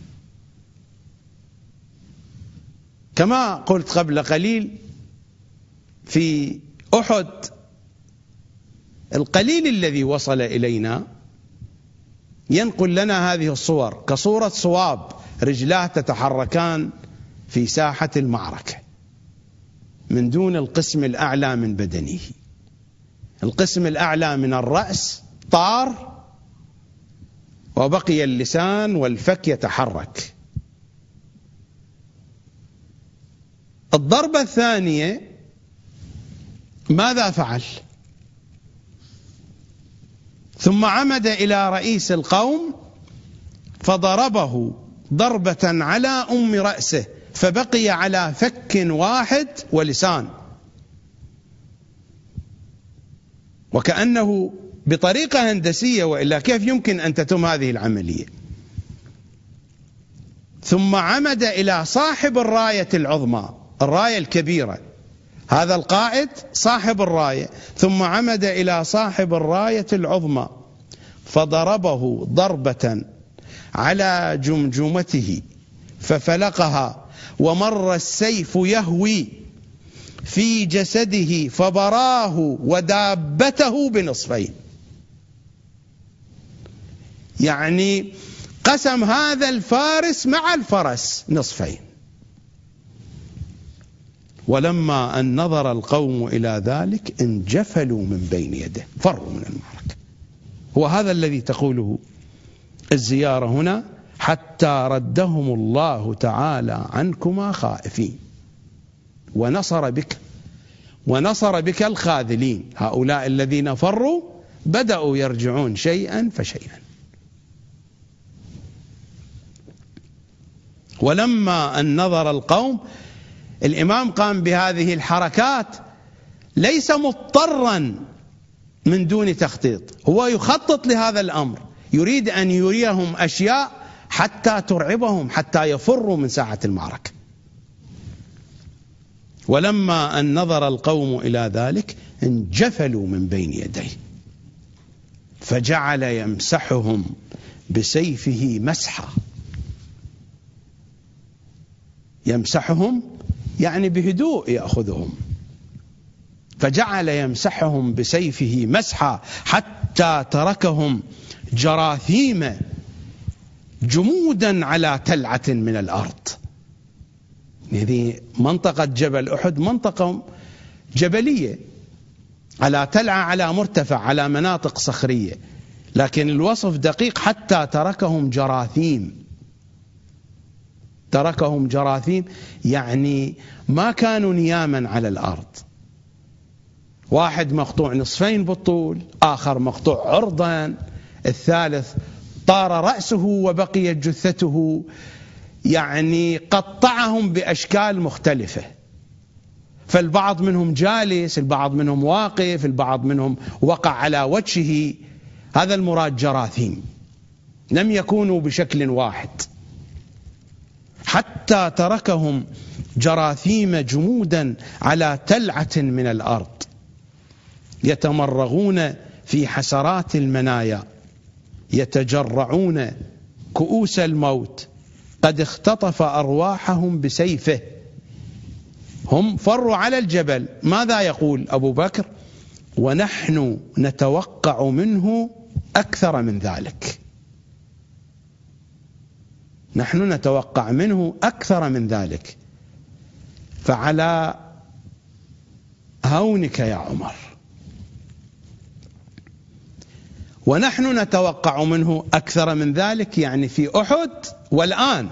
كما قلت قبل قليل، في أحد القليل الذي وصل إلينا ينقل لنا هذه الصور كصورة صواب رجلاه تتحركان في ساحة المعركة من دون القسم الأعلى من بدنه. القسم الأعلى من الرأس طار وبقي اللسان والفك يتحرك. الضربة الثانية ماذا فعل؟ ثم عمد إلى رئيس القوم فضربه ضربة على أم رأسه فبقي على فك واحد ولسان، وكأنه بطريقة هندسية، وإلا كيف يمكن أن تتم هذه العملية؟ ثم عمد إلى صاحب الراية العظمى، الراية الكبيرة، هذا القائد صاحب الراية، ثم عمد إلى صاحب الراية العظمى فضربه ضربة على جمجمته ففلقها، ومر السيف يهوي في جسده فبراه ودابته بنصفين. يعني قسم هذا الفارس مع الفرس نصفين. ولما أن نظر القوم إلى ذلك انجفلوا من بين يده، فروا من المعركة. هو هذا الذي تقوله الزيارة هنا: حتى ردهم الله تعالى عنكما خائفين ونصر بك الخاذلين. هؤلاء الذين فروا بدأوا يرجعون شيئا فشيئا. ولما أن نظر القوم، الإمام قام بهذه الحركات ليس مضطرا من دون تخطيط، هو يخطط لهذا الأمر، يريد أن يريهم أشياء حتى ترعبهم، حتى يفروا من ساحة المعركة. ولما أن نظر القوم إلى ذلك انجفلوا من بين يديه فجعل يمسحهم بسيفه مسحا. يمسحهم يعني بهدوء يأخذهم، فجعل يمسحهم بسيفه مسحا حتى تركهم جراثيم جمودا على تلعة من الأرض. هذه منطقة جبل أحد منطقة جبلية على تلعة، على مرتفع، على مناطق صخرية، لكن الوصف دقيق: حتى تركهم جراثيم. تركهم جراثيم يعني ما كانوا نياما على الأرض، واحد مقطوع نصفين بالطول، آخر مقطوع عرضا، الثالث طار رأسه وبقيت جثته. يعني قطعهم بأشكال مختلفة، فالبعض منهم جالس، البعض منهم واقف، البعض منهم وقع على وجهه. هذا المراد جراثيم، لم يكونوا بشكل واحد. حتى تركهم جراثيم جمودا على تلعة من الأرض يتمرغون في حسرات المنايا، يتجرعون كؤوس الموت، قد اختطف أرواحهم بسيفه. هم فروا على الجبل. ماذا يقول أبو بكر؟ ونحن نتوقع منه أكثر من ذلك. نحن نتوقع منه أكثر من ذلك، فعلى هونك يا عمر. ونحن نتوقع منه أكثر من ذلك يعني في أحد والآن.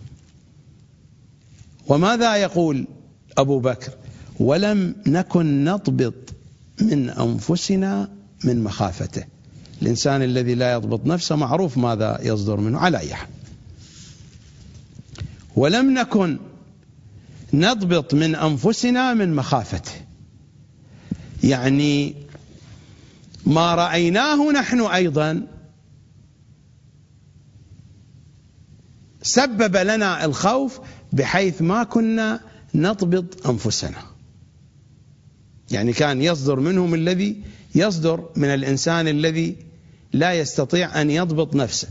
وماذا يقول أبو بكر؟ ولم نكن نضبط من أنفسنا من مخافته. الإنسان الذي لا يضبط نفسه معروف ماذا يصدر منه. على أي حال، ولم نكن نضبط من أنفسنا من مخافته، يعني ما رأيناه نحن أيضا سبب لنا الخوف بحيث ما كنا نضبط أنفسنا. يعني كان يصدر منهم الذي يصدر من الإنسان الذي لا يستطيع أن يضبط نفسه.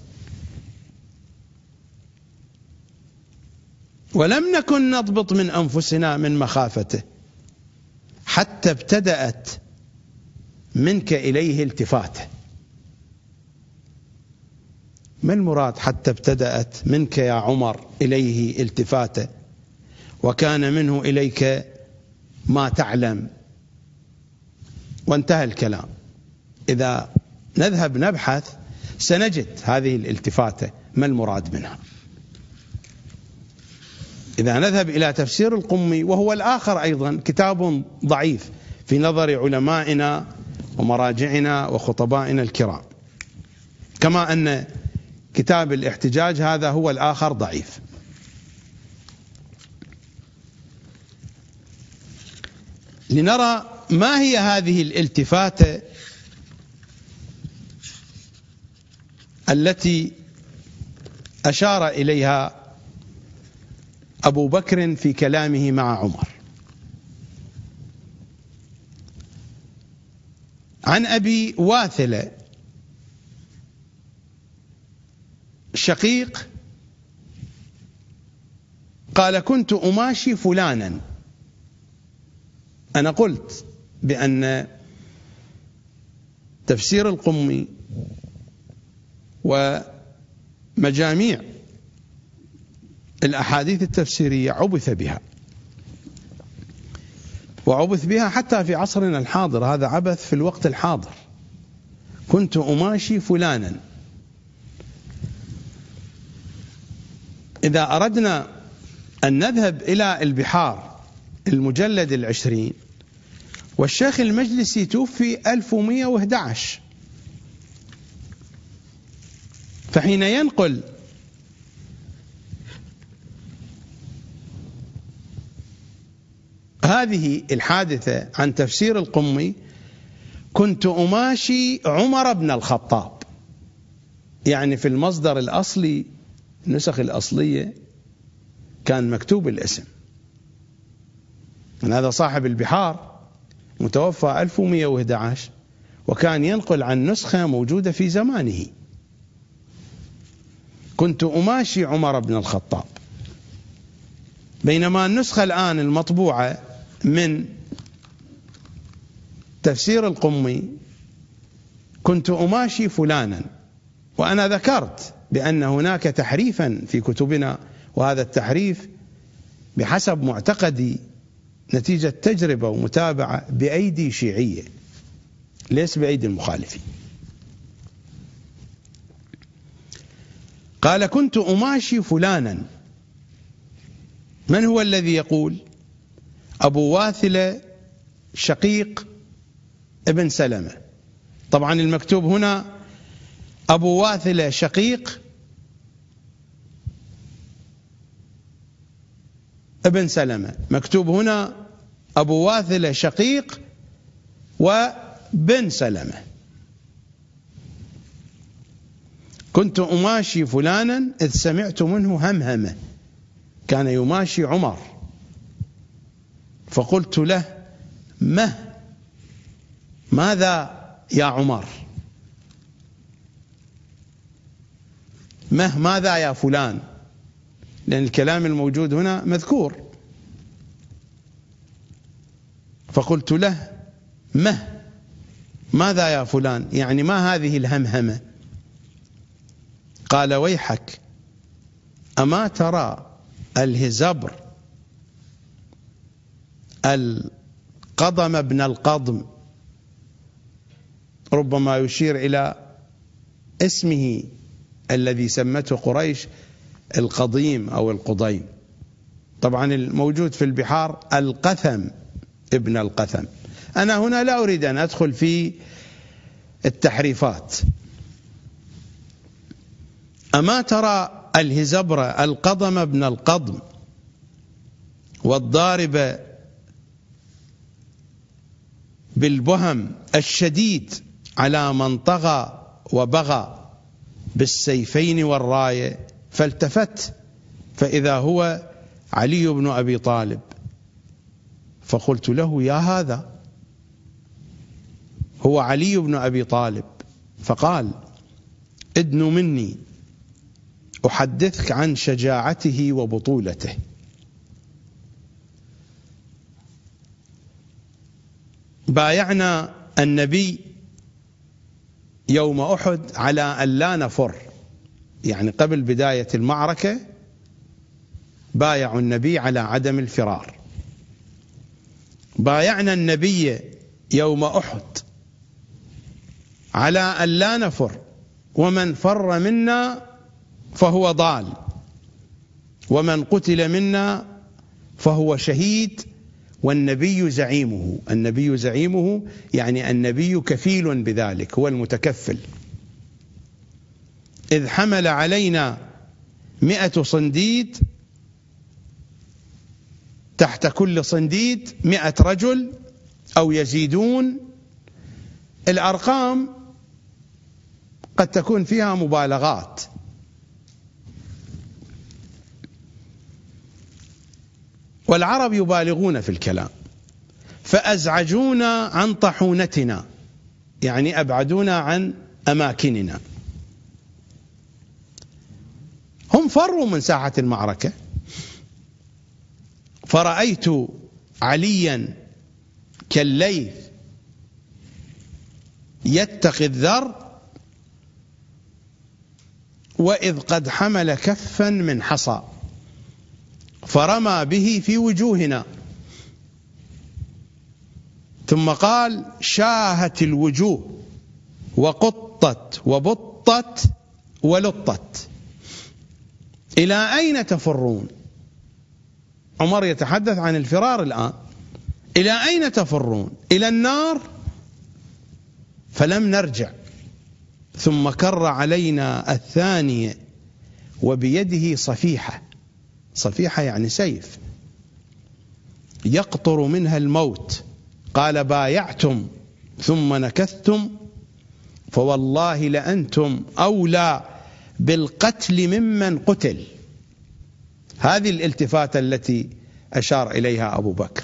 ولم نكن نضبط من أنفسنا من مخافته حتى ابتدأت منك إليه التفاتة. ما المراد حتى ابتدأت منك يا عمر إليه التفاتة وكان منه إليك ما تعلم، وانتهى الكلام. إذا نذهب نبحث سنجد هذه الالتفاتة ما المراد منها. إذا نذهب إلى تفسير القمي، وهو الآخر أيضا كتاب ضعيف في نظر علمائنا ومراجعنا وخطبائنا الكرام، كما أن كتاب الاحتجاج هذا هو الآخر ضعيف. لنرى ما هي هذه الالتفاتة التي أشار إليها أبو بكر في كلامه مع عمر. عن أبي واثلة شقيق قال: كنت أماشي فلانا. أنا قلت بأن تفسير القمي ومجاميع الأحاديث التفسيرية عبث بها، وعبث بها حتى في عصرنا الحاضر. هذا عبث في الوقت الحاضر. كنت أماشي فلانا. إذا أردنا أن نذهب إلى البحار المجلد 20، والشيخ المجلسي توفي 1111، فحين ينقل هذه الحادثة عن تفسير القمي: كنت أماشي عمر بن الخطاب، يعني في المصدر الأصلي النسخ الأصلية كان مكتوب الاسم. هذا صاحب البحار متوفى 1111، وكان ينقل عن نسخة موجودة في زمانه. كنت أماشي عمر بن الخطاب، بينما النسخة الآن المطبوعة من تفسير القمي: كنت أماشي فلانا. وأنا ذكرت بأن هناك تحريفا في كتبنا، وهذا التحريف بحسب معتقدي نتيجة تجربة ومتابعة بأيدي شيعية، ليس بأيدي المخالفين. قال: كنت أماشي فلانا. من هو الذي يقول؟ أبو واثلة شقيق ابن سلمة. طبعا المكتوب هنا أبو واثلة شقيق ابن سلمة، مكتوب هنا أبو واثلة شقيق وبن سلمة. كنت أماشي فلانا إذ سمعت منه همهمة، كان يماشي عمر، فقلت له: ماذا يا عمر؟ ماذا يا فلان؟ لأن الكلام الموجود هنا مذكور. فقلت له: ماذا يا فلان؟ يعني ما هذه الهمهمة؟ قال: ويحك، أما ترى الهزبر القضم ابن القضم، ربما يشير إلى اسمه الذي سمته قريش القضيم أو القضيم. طبعا الموجود في البحار القثم ابن القثم. أنا هنا لا أريد أن أدخل في التحريفات. أما ترى الهزبر القضم ابن القضم والضارب بالبهم الشديد على من طغى وبغى بالسيفين والراية، فالتفت فإذا هو علي بن أبي طالب، فقلت له: يا هذا هو علي بن أبي طالب. فقال: ادن مني أحدثك عن شجاعته وبطولته. بايعنا النبي يوم أحد على أن لا نفر، يعني قبل بداية المعركة بايعوا النبي على عدم الفرار. بايعنا النبي يوم أحد على أن لا نفر، ومن فر منا فهو ضال، ومن قتل منا فهو شهيد، والنبي زعيمه. النبي زعيمه يعني النبي كفيل بذلك، هو المتكفل. إذ حمل علينا 100 صنديد، تحت كل صنديد 100 رجل أو يزيدون. الأرقام قد تكون فيها مبالغات، والعرب يبالغون في الكلام، فأزعجونا عن طحونتنا، يعني أبعدونا عن أماكننا. هم فروا من ساحة المعركة، فرأيت عليا كالليث يتقي الذر، وإذ قد حمل كفا من حصى فرمى به في وجوهنا، ثم قال: شاهت الوجوه وقطت وبطت ولطت، إلى أين تفرون؟ عمر يتحدث عن الفرار الآن. إلى أين تفرون؟ إلى النار؟ فلم نرجع. ثم كر علينا الثانية وبيده صفيحة، صفيحة يعني سيف، يقطر منها الموت. قال: بايعتم ثم نكثتم، فوالله لأنتم أولى بالقتل ممن قتل. هذه الالتفاتة التي أشار إليها أبو بكر.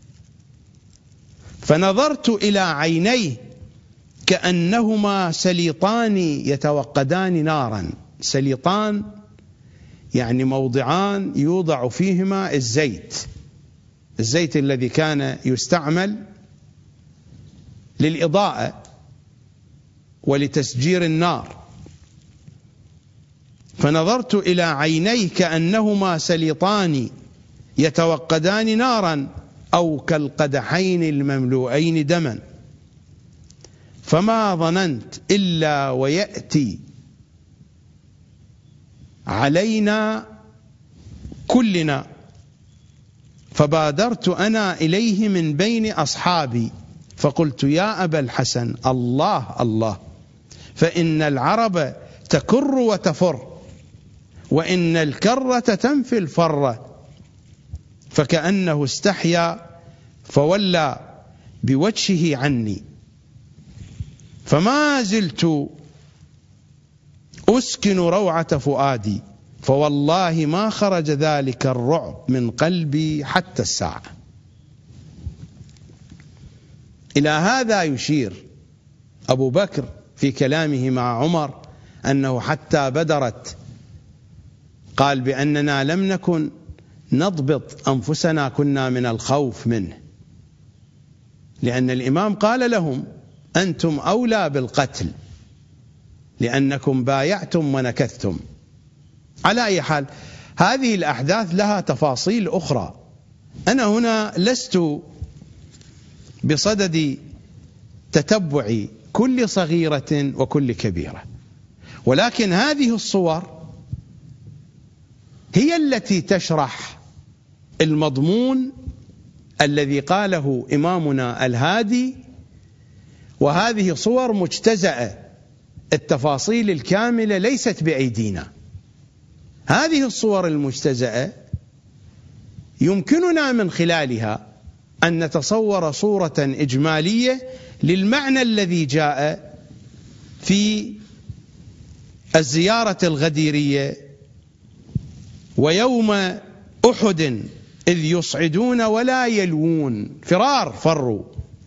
فنظرت إلى عينيه كأنهما سليطان يتوقدان نارا. سليطان يعني موضعان يوضع فيهما الزيت، الزيت الذي كان يستعمل للإضاءة ولتسجير النار. فنظرت إلى عينيه كأنهما سليطان يتوقدان نارا، أو كالقدحين المملوئين دما، فما ظننت إلا ويأتي علينا كلنا. فبادرت أنا إليه من بين أصحابي فقلت: يا أبا الحسن، الله الله، فإن العرب تكر وتفر، وإن الكرة تنفي الفرة. فكأنه استحيا فولى بوجهه عني، فما زلت أسكن روعة فؤادي، فوالله ما خرج ذلك الرعب من قلبي حتى الساعة. إلى هذا يشير أبو بكر في كلامه مع عمر، أنه حتى بدرت قال بأننا لم نكن نضبط أنفسنا، كنا من الخوف منه، لأن الإمام قال لهم: أنتم أولى بالقتل لأنكم بايعتم ونكثتم. على أي حال، هذه الأحداث لها تفاصيل أخرى. أنا هنا لست بصدد تتبع كل صغيرة وكل كبيرة، ولكن هذه الصور هي التي تشرح المضمون الذي قاله إمامنا الهادي. وهذه صور مجتزأة، التفاصيل الكاملة ليست بأيدينا. هذه الصور المجتزأة يمكننا من خلالها أن نتصور صورة إجمالية للمعنى الذي جاء في الزيارة الغديرية ويوم أحد إذ يصعدون ولا يلوون، فروا،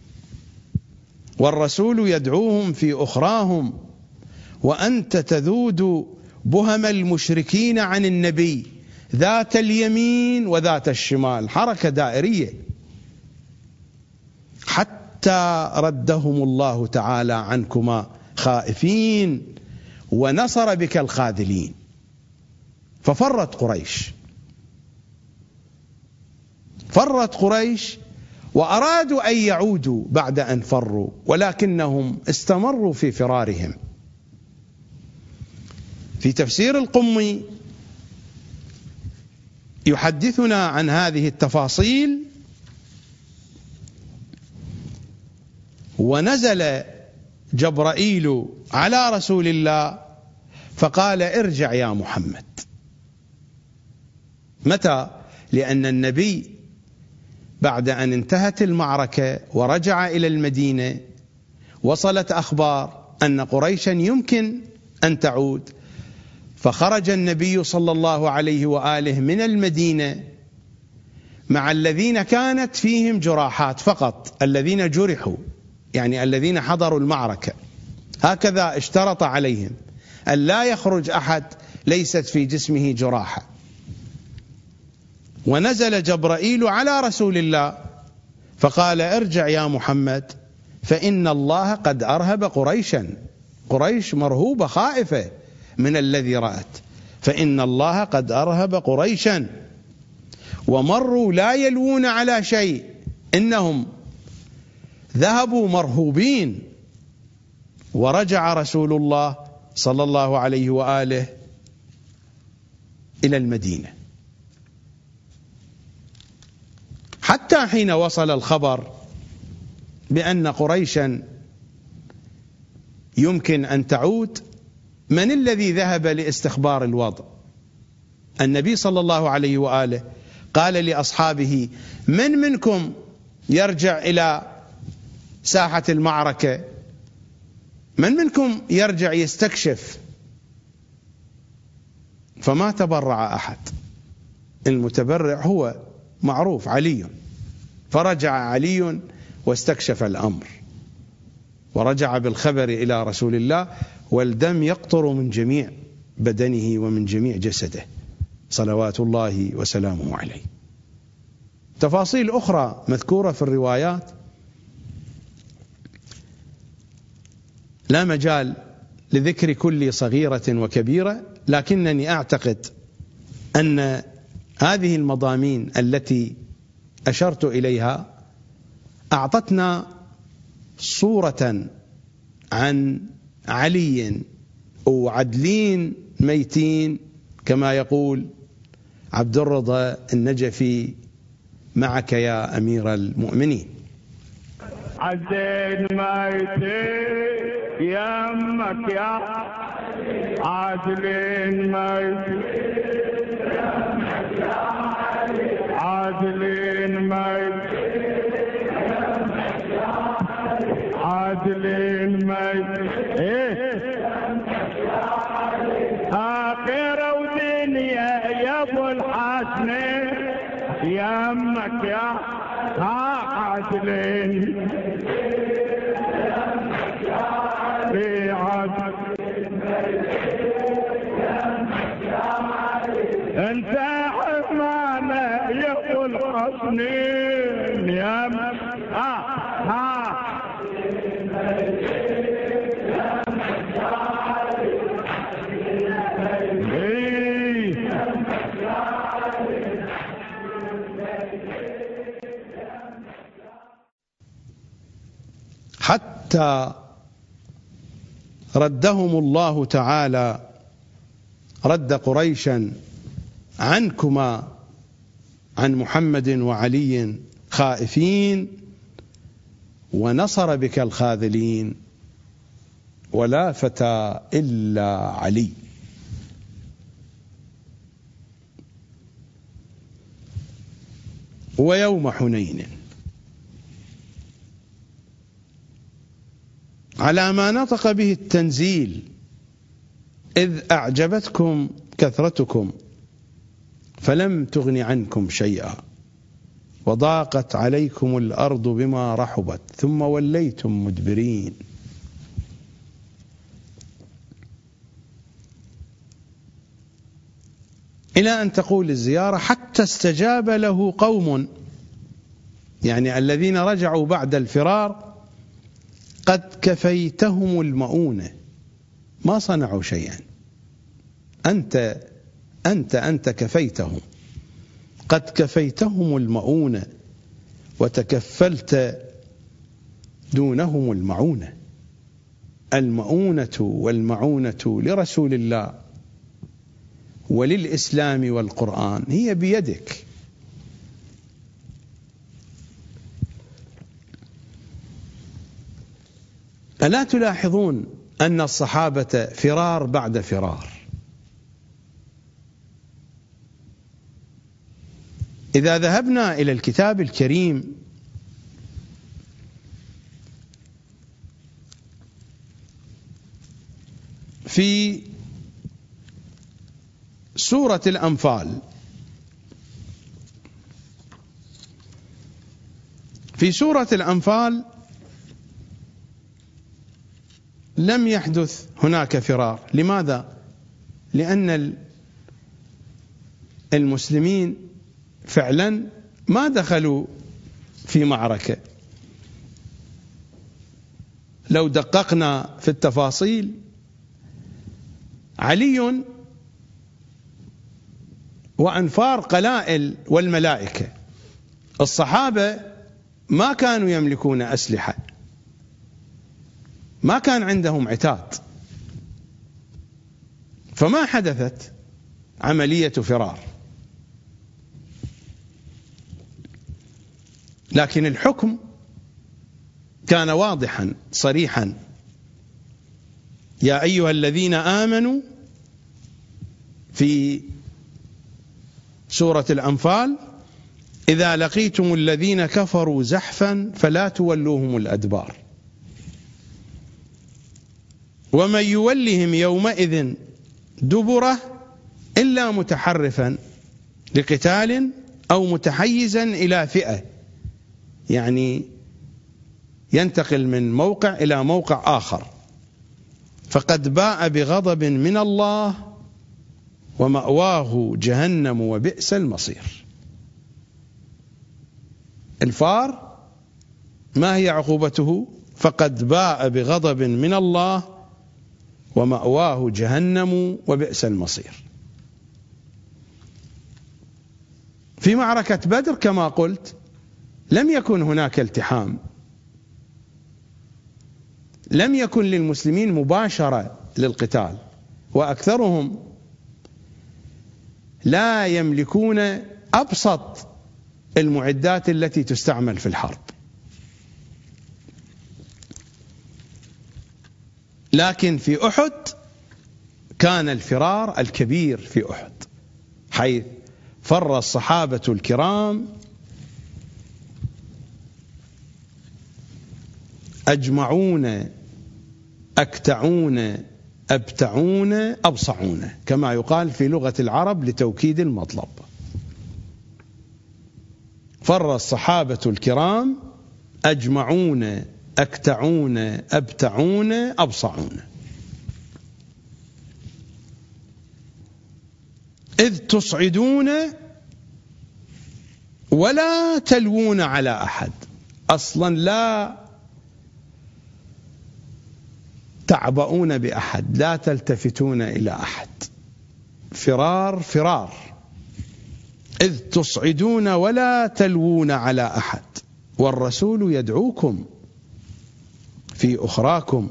والرسول يدعوهم في أخراهم، وأنت تذود بهم المشركين عن النبي ذات اليمين وذات الشمال، حركة دائرية، حتى حتى ردهم الله تعالى عنكما خائفين ونصر بك الخاذلين. ففرت قريش وأرادوا أن يعودوا بعد أن فروا، ولكنهم استمروا في فرارهم. في تفسير القمي يحدثنا عن هذه التفاصيل: ونزل جبرائيل على رسول الله فقال: ارجع يا محمد. متى؟ لأن النبي بعد أن انتهت المعركة ورجع إلى المدينة وصلت أخبار أن قريشا يمكن أن تعود، فخرج النبي صلى الله عليه وآله من المدينة مع الذين كانت فيهم جراحات فقط، الذين جرحوا يعني الذين حضروا المعركة، هكذا اشترط عليهم أن لا يخرج أحد ليست في جسمه جراحة. ونزل جبرائيل على رسول الله فقال: ارجع يا محمد فإن الله قد أرهب قريشا. قريش مرهوبة خائفة من الذي رأت، فإن الله قد أرهب قريشا ومروا لا يلوون على شيء، إنهم ذهبوا مرهوبين. ورجع رسول الله صلى الله عليه وآله إلى المدينة، حتى حين وصل الخبر بأن قريشا يمكن أن تعود. من الذي ذهب لاستخبار الوضع؟ النبي صلى الله عليه وآله قال لأصحابه: من منكم يرجع إلى ساحة المعركة؟ من منكم يرجع يستكشف؟ فما تبرع أحد، المتبرع هو معروف علي. فرجع علي واستكشف الأمر ورجع بالخبر إلى رسول الله، والدم يقطر من جميع بدنه ومن جميع جسده صلوات الله وسلامه عليه. تفاصيل أخرى مذكورة في الروايات لا مجال لذكر كل صغيرة وكبيرة، لكنني أعتقد أن هذه المضامين التي أشرت إليها أعطتنا صورة عن علي وعدلين ميتين كما يقول عبد الرضا النجفي: معك يا أمير المؤمنين. عزين ميتين يمك يا عادلين ميتين، عادلين ميتين، عادلين ميتين، آخرة ودنيا يا ابو الحسنين يمك يا عادلين في عدل انت حمامة يا ابو الحسنين يمك حتى ردهم الله تعالى رد قريشا عنكما عن محمد وعلي خائفين ونصر بك الخاذلين ولا فتى إلا علي. ويوم حنين على ما نطق به التنزيل: إذ أعجبتكم كثرتكم فلم تغن عنكم شيئا وضاقت عليكم الأرض بما رحبت ثم وليتم مدبرين. إلى أن تقول الزيارة: حتى استجاب له قوم، يعني الذين رجعوا بعد الفرار قد كفيتهم المؤونة، ما صنعوا شيئا، أنت كفيتهم، قد كفيتهم المؤونة وتكفلت دونهم المعونة. المؤونة والمعونة لرسول الله وللإسلام والقرآن هي بيدك. ألا تلاحظون أن الصحابة فرار بعد فرار؟ إذا ذهبنا إلى الكتاب الكريم في سورة الأنفال، في سورة الأنفال لم يحدث هناك فرار. لماذا؟ لأن المسلمين فعلا ما دخلوا في معركة. لو دققنا في التفاصيل، علي وأنفار قلائل والملائكة، الصحابة ما كانوا يملكون أسلحة، ما كان عندهم عتاد، فما حدثت عملية فرار. لكن الحكم كان واضحا صريحا: يا أيها الذين آمنوا في سورة الأنفال إذا لقيتم الذين كفروا زحفا فلا تولوهم الأدبار ومن يولهم يومئذ دبره إلا متحرفا لقتال أو متحيزا إلى فئة، يعني ينتقل من موقع إلى موقع آخر، فقد باء بغضب من الله ومأواه جهنم وبئس المصير. الفار ما هي عقوبته؟ فقد باء بغضب من الله ومأواه جهنم وبئس المصير. في معركة بدر كما قلت لم يكن هناك التحام، لم يكن للمسلمين مباشرة للقتال، وأكثرهم لا يملكون أبسط المعدات التي تستعمل في الحرب. لكن في أحد كان الفرار الكبير في أحد، حيث فر الصحابة الكرام أجمعون أكتعون أبتعون أبصعون، كما يقال في لغة العرب لتوكيد المطلب. فر الصحابة الكرام أجمعون أكتعون أبتعون أبصعون إذ تصعدون ولا تلوون على أحد. أصلا لا تعبؤون بأحد، لا تلتفتون إلى أحد، فرار. إذ تصعدون ولا تلوون على أحد والرسول يدعوكم في أخراكم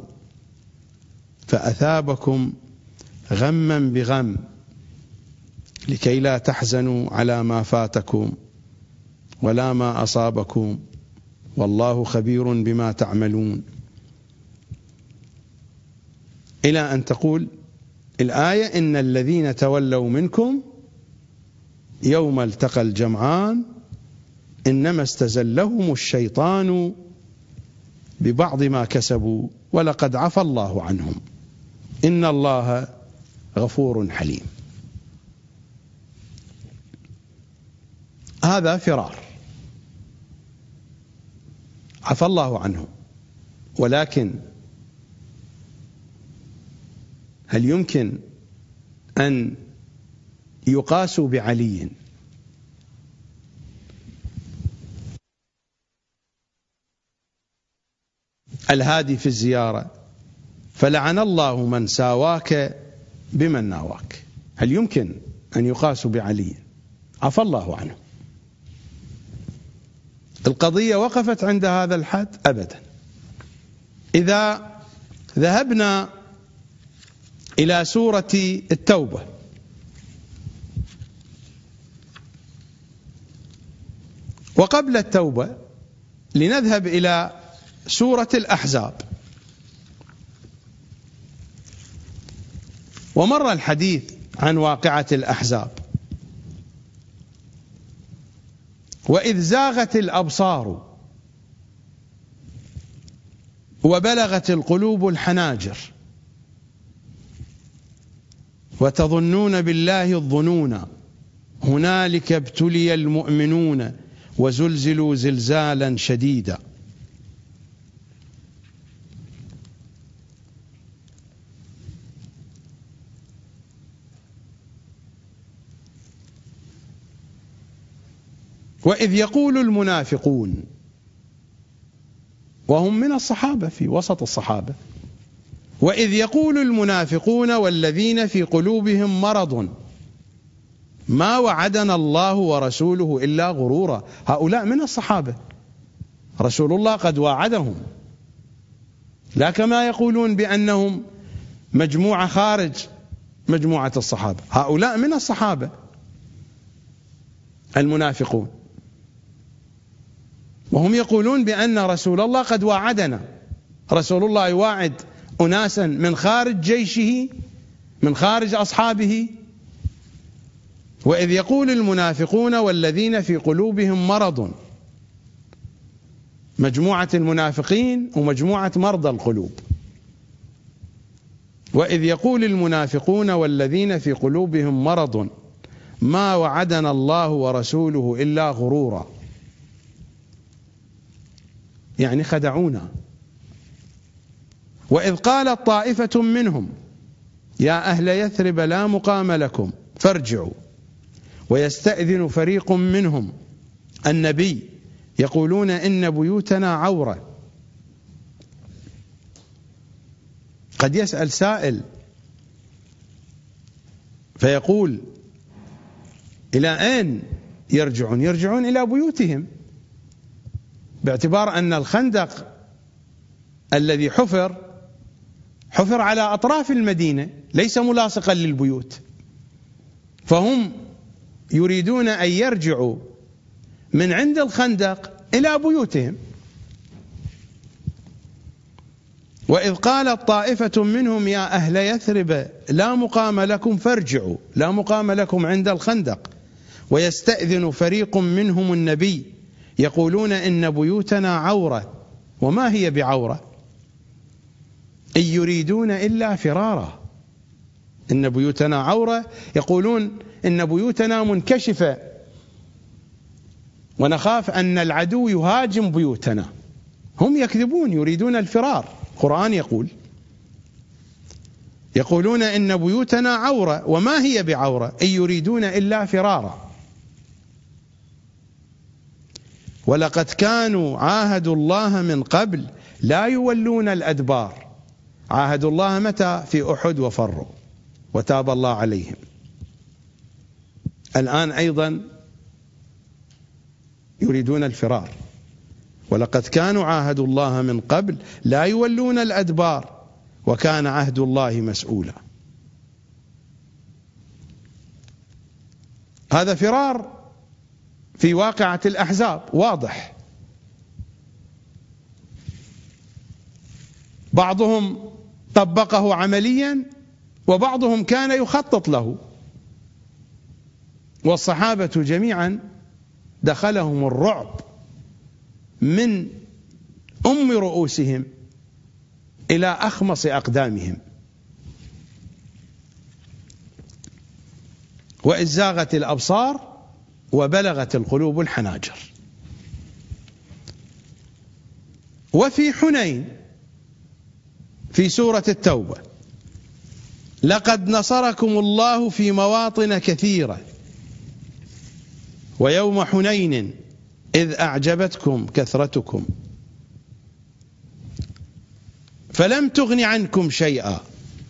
فأثابكم غما بغم لكي لا تحزنوا على ما فاتكم ولا ما أصابكم والله خبير بما تعملون، إلى أن تقول الآية: إن الذين تولوا منكم يوم التقى الجمعان إنما استزلهم الشيطان ببعض ما كسبوا ولقد عفى الله عنهم إن الله غفور حليم. هذا فرار، عفى الله عنهم. ولكن هل يمكن أن يقاسوا بعلي؟ الهادي في الزيارة، فلعن الله من ساواك بمن ناواك. هل يمكن أن يقاس بعلي؟ عفى الله عنه. القضية وقفت عند هذا الحد؟ أبدا. إذا ذهبنا إلى سورة التوبة، وقبل التوبة لنذهب إلى سورة الأحزاب. ومر الحديث عن واقعة الأحزاب. وإذ زاغت الأبصار وبلغت القلوب الحناجر وتظنون بالله الظنون هنالك ابتلي المؤمنون وزلزلوا زلزالا شديدا. وإذ يقول المنافقون، وهم من الصحابة في وسط الصحابة، وإذ يقول المنافقون والذين في قلوبهم مرض ما وعدنا الله ورسوله إلا غرورا. هؤلاء من الصحابة، رسول الله قد واعدهم، لا كما يقولون بأنهم مجموعة خارج مجموعة الصحابة. هؤلاء من الصحابة المنافقون، وهم يقولون بأن رسول الله قد واعدنا. رسول الله يواعد أناسا من خارج جيشه، من خارج أصحابه. وإذ يقول المنافقون والذين في قلوبهم مرض، مجموعة المنافقين ومجموعة مرضى القلوب. وإذ يقول المنافقون والذين في قلوبهم مرض ما وعدنا الله ورسوله إلا غرورا، يعني خدعونا. وإذ قالت طائفة منهم يا أهل يثرب لا مقام لكم فارجعوا ويستأذن فريق منهم النبي يقولون إن بيوتنا عورة. قد يسأل سائل فيقول إلى أين يرجعون؟ يرجعون إلى بيوتهم، باعتبار أن الخندق الذي حفر على أطراف المدينة ليس ملاصقا للبيوت، فهم يريدون أن يرجعوا من عند الخندق إلى بيوتهم. وإذ قالت طائفة منهم يا أهل يثرب لا مقام لكم فارجعوا، لا مقام لكم عند الخندق. ويستأذن فريق منهم النبي يقولون إن بيوتنا عورة وما هي بعورة إن يريدون إلا فرارا. إن بيوتنا عورة، يقولون إن بيوتنا منكشفة ونخاف أن العدو يهاجم بيوتنا. هم يكذبون، يريدون الفرار. القرآن يقولون إن بيوتنا عورة وما هي بعورة إن يريدون إلا فرارا. ولقد كانوا عاهدوا الله من قبل لا يولون الأدبار. عاهدوا الله متى؟ في أحد وفروا وتاب الله عليهم. الآن أيضا يريدون الفرار. ولقد كانوا عاهدوا الله من قبل لا يولون الأدبار وكان عهد الله مسؤولا. هذا فرار في واقعة الأحزاب واضح. بعضهم طبقه عمليا وبعضهم كان يخطط له، والصحابة جميعا دخلهم الرعب من أم رؤوسهم إلى أخمص أقدامهم. وإذ زاغت الأبصار وبلغت القلوب الحناجر. وفي حنين في سورة التوبة لقد نصركم الله في مواطن كثيرة ويوم حنين إذ أعجبتكم كثرتكم فلم تغن عنكم شيئا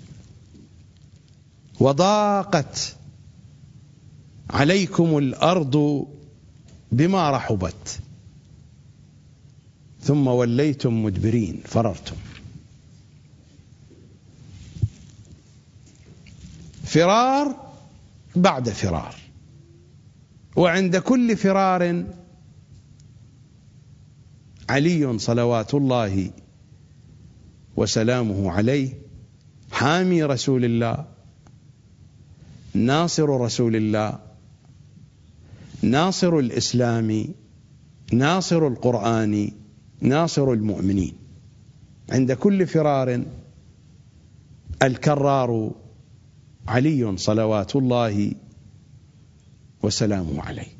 وضاقت عليكم الأرض بما رحبت ثم وليتم مدبرين، فررتم. فرار بعد فرار، وعند كل فرار علي صلوات الله وسلامه عليه حامي رسول الله، ناصر رسول الله، ناصر الإسلام، ناصر القرآن، ناصر المؤمنين. عند كل فرار الكرار علي صلوات الله وسلامه عليه.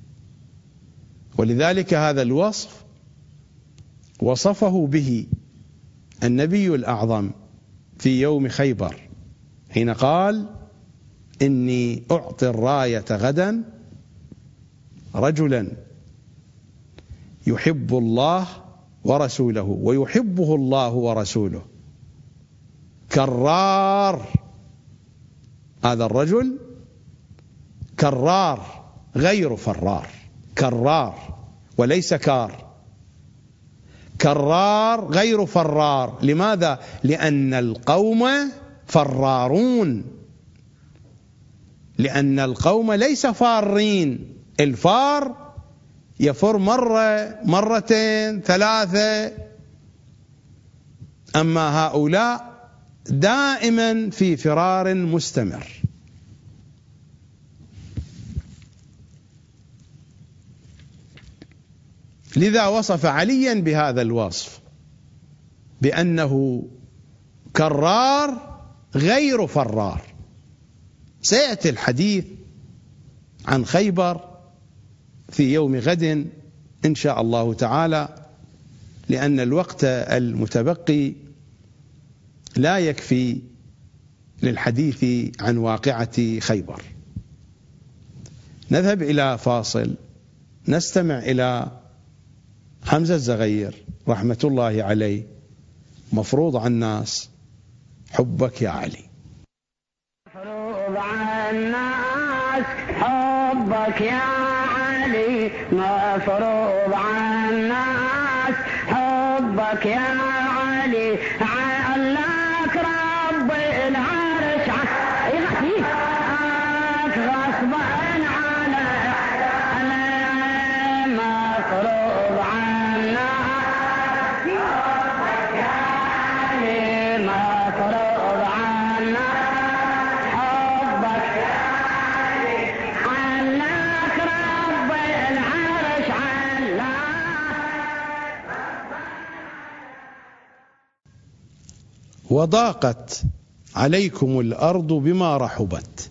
ولذلك هذا الوصف وصفه به النبي الأعظم في يوم خيبر حين قال: إني أعطي الراية غدا رجلا يحب الله ورسوله ويحبه الله ورسوله، كرار. هذا الرجل كرار غير فرار، كرار وليس كار، كرار غير فرار. لماذا؟ لأن القوم فرارون، لأن القوم ليس فارين. الفار يفر مرة مرتين ثلاثة، أما هؤلاء دائما في فرار مستمر. لذا وصف عليا بهذا الوصف بأنه كرار غير فرار. سيأتي الحديث عن خيبر في يوم غد إن شاء الله تعالى، لأن الوقت المتبقي لا يكفي للحديث عن واقعة خيبر. نذهب إلى فاصل نستمع إلى حمزة الزغير رحمة الله عليه، مفروض على الناس حبك يا علي. مفروض على الناس حبك يا علي، مفروض على الناس حبك يا علي، علك رب العرش غصبا على مفروض على الناس حبك يا علي، مفروض على الناس حبك يا علي، علك رب العرش وضاقت عليكم الأرض بما رحبت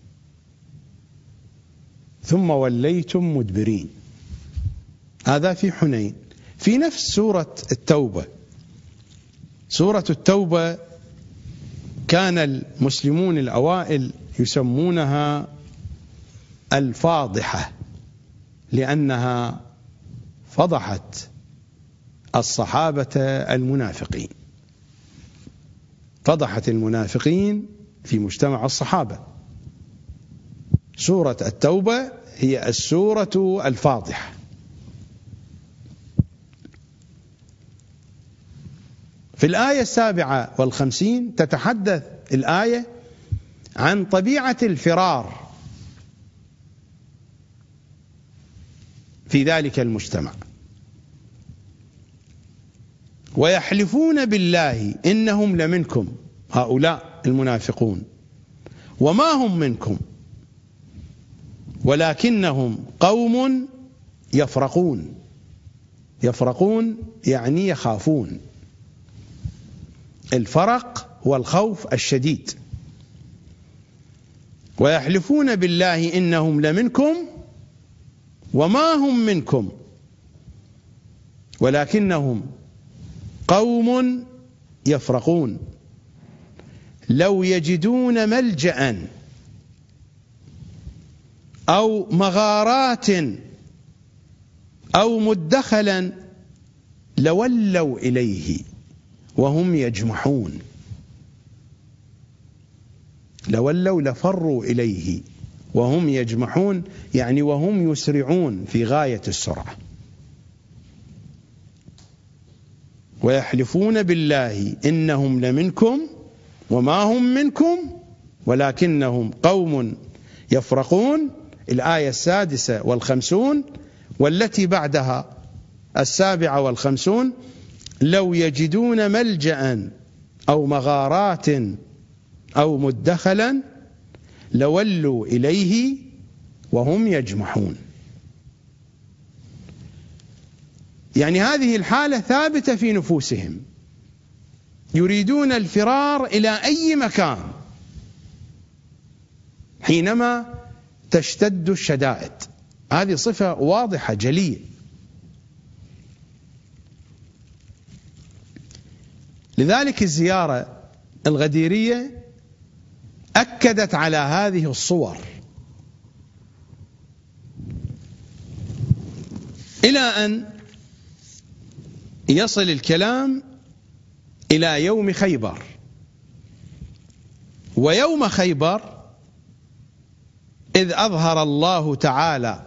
ثم وليتم مدبرين. هذا في حنين. في نفس سورة التوبة، سورة التوبة كان المسلمون الأوائل يسمونها الفاضحة، لأنها فضحت الصحابة المنافقين، فضحت المنافقين في مجتمع الصحابة. سورة التوبة هي السورة الفاضحة. في الآية 57 تتحدث الآية عن طبيعة الفرار في ذلك المجتمع. ويحلفون بالله إنهم لمنكم، هؤلاء المنافقون، وما هم منكم ولكنهم قوم يفرقون. يفرقون يعني يخافون. الفرق هو الخوف الشديد. ويحلفون بالله إنهم لمنكم وما هم منكم ولكنهم قوم يفرقون. لو يجدون ملجأ أو مغارات أو مدخلا لولوا إليه وهم يجمحون، لولوا لفروا إليه وهم يجمحون، يعني وهم يسرعون في غاية السرعة. ويحلفون بالله إنهم لمنكم وما هم منكم ولكنهم قوم يفرقون. الآية 56 والتي بعدها 57: لو يجدون ملجأ أو مغارات أو مدخلا لولوا إليه وهم يجمحون. يعني هذه الحالة ثابتة في نفوسهم، يريدون الفرار إلى أي مكان حينما تشتد الشدائد. هذه صفة واضحة جلية. لذلك الزيارة الغديرية أكدت على هذه الصور، إلى أن يصل الكلام إلى يوم خيبر. ويوم خيبر إذ أظهر الله تعالى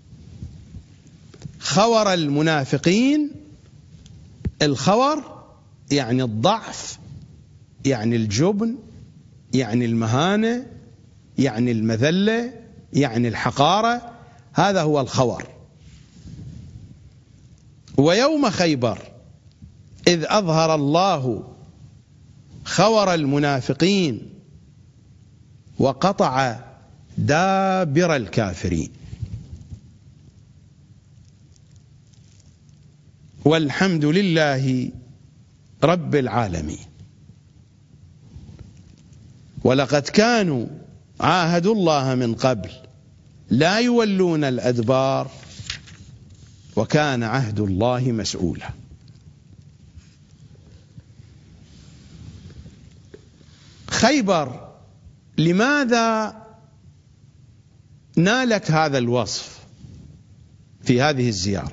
خور المنافقين. الخور يعني الضعف، يعني الجبن، يعني المهانة، يعني المذلة، يعني الحقارة، هذا هو الخور. ويوم خيبر إذ أظهر الله خور المنافقين وقطع دابر الكافرين. والحمد لله رب العالمين. ولقد كانوا عاهدوا الله من قبل لا يولون الأدبار وكان عهد الله مسؤولا. خيبر لماذا نالت هذا الوصف في هذه الزيارة؟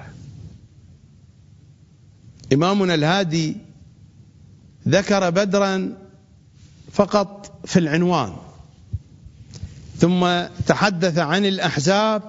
إمامنا الهادي ذكر بدرا فقط في العنوان، ثم تحدث عن الأحزاب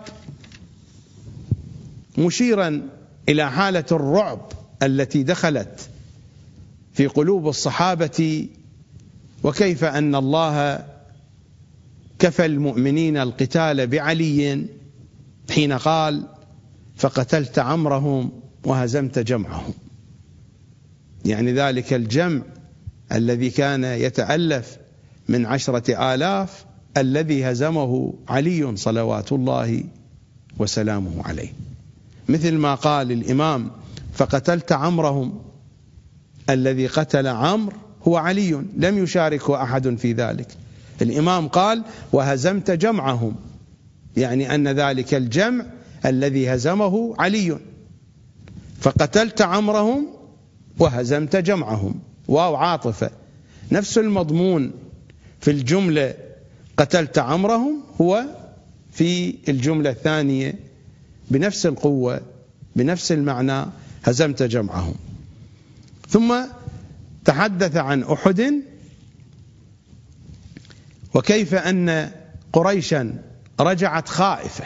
مشيرا إلى حالة الرعب التي دخلت في قلوب الصحابة، وكيف أن الله كفى المؤمنين القتال بعلي حين قال فقتلت عمرهم وهزمت جمعهم. يعني ذلك الجمع الذي كان يتألف من 10,000 الذي هزمه علي صلوات الله وسلامه عليه. مثل ما قال الإمام فقتلت عمرهم، الذي قتل عمرو هو علي، لم يشاركه أحد في ذلك. الإمام قال وهزمت جمعهم، يعني أن ذلك الجمع الذي هزمه علي. فقتلت عمرهم وهزمت جمعهم، واو عاطفة. نفس المضمون في الجملة قتلت عمرهم هو في الجملة الثانية بنفس القوة بنفس المعنى هزمت جمعهم. ثم تحدث عن أحد وكيف أن قريشا رجعت خائفة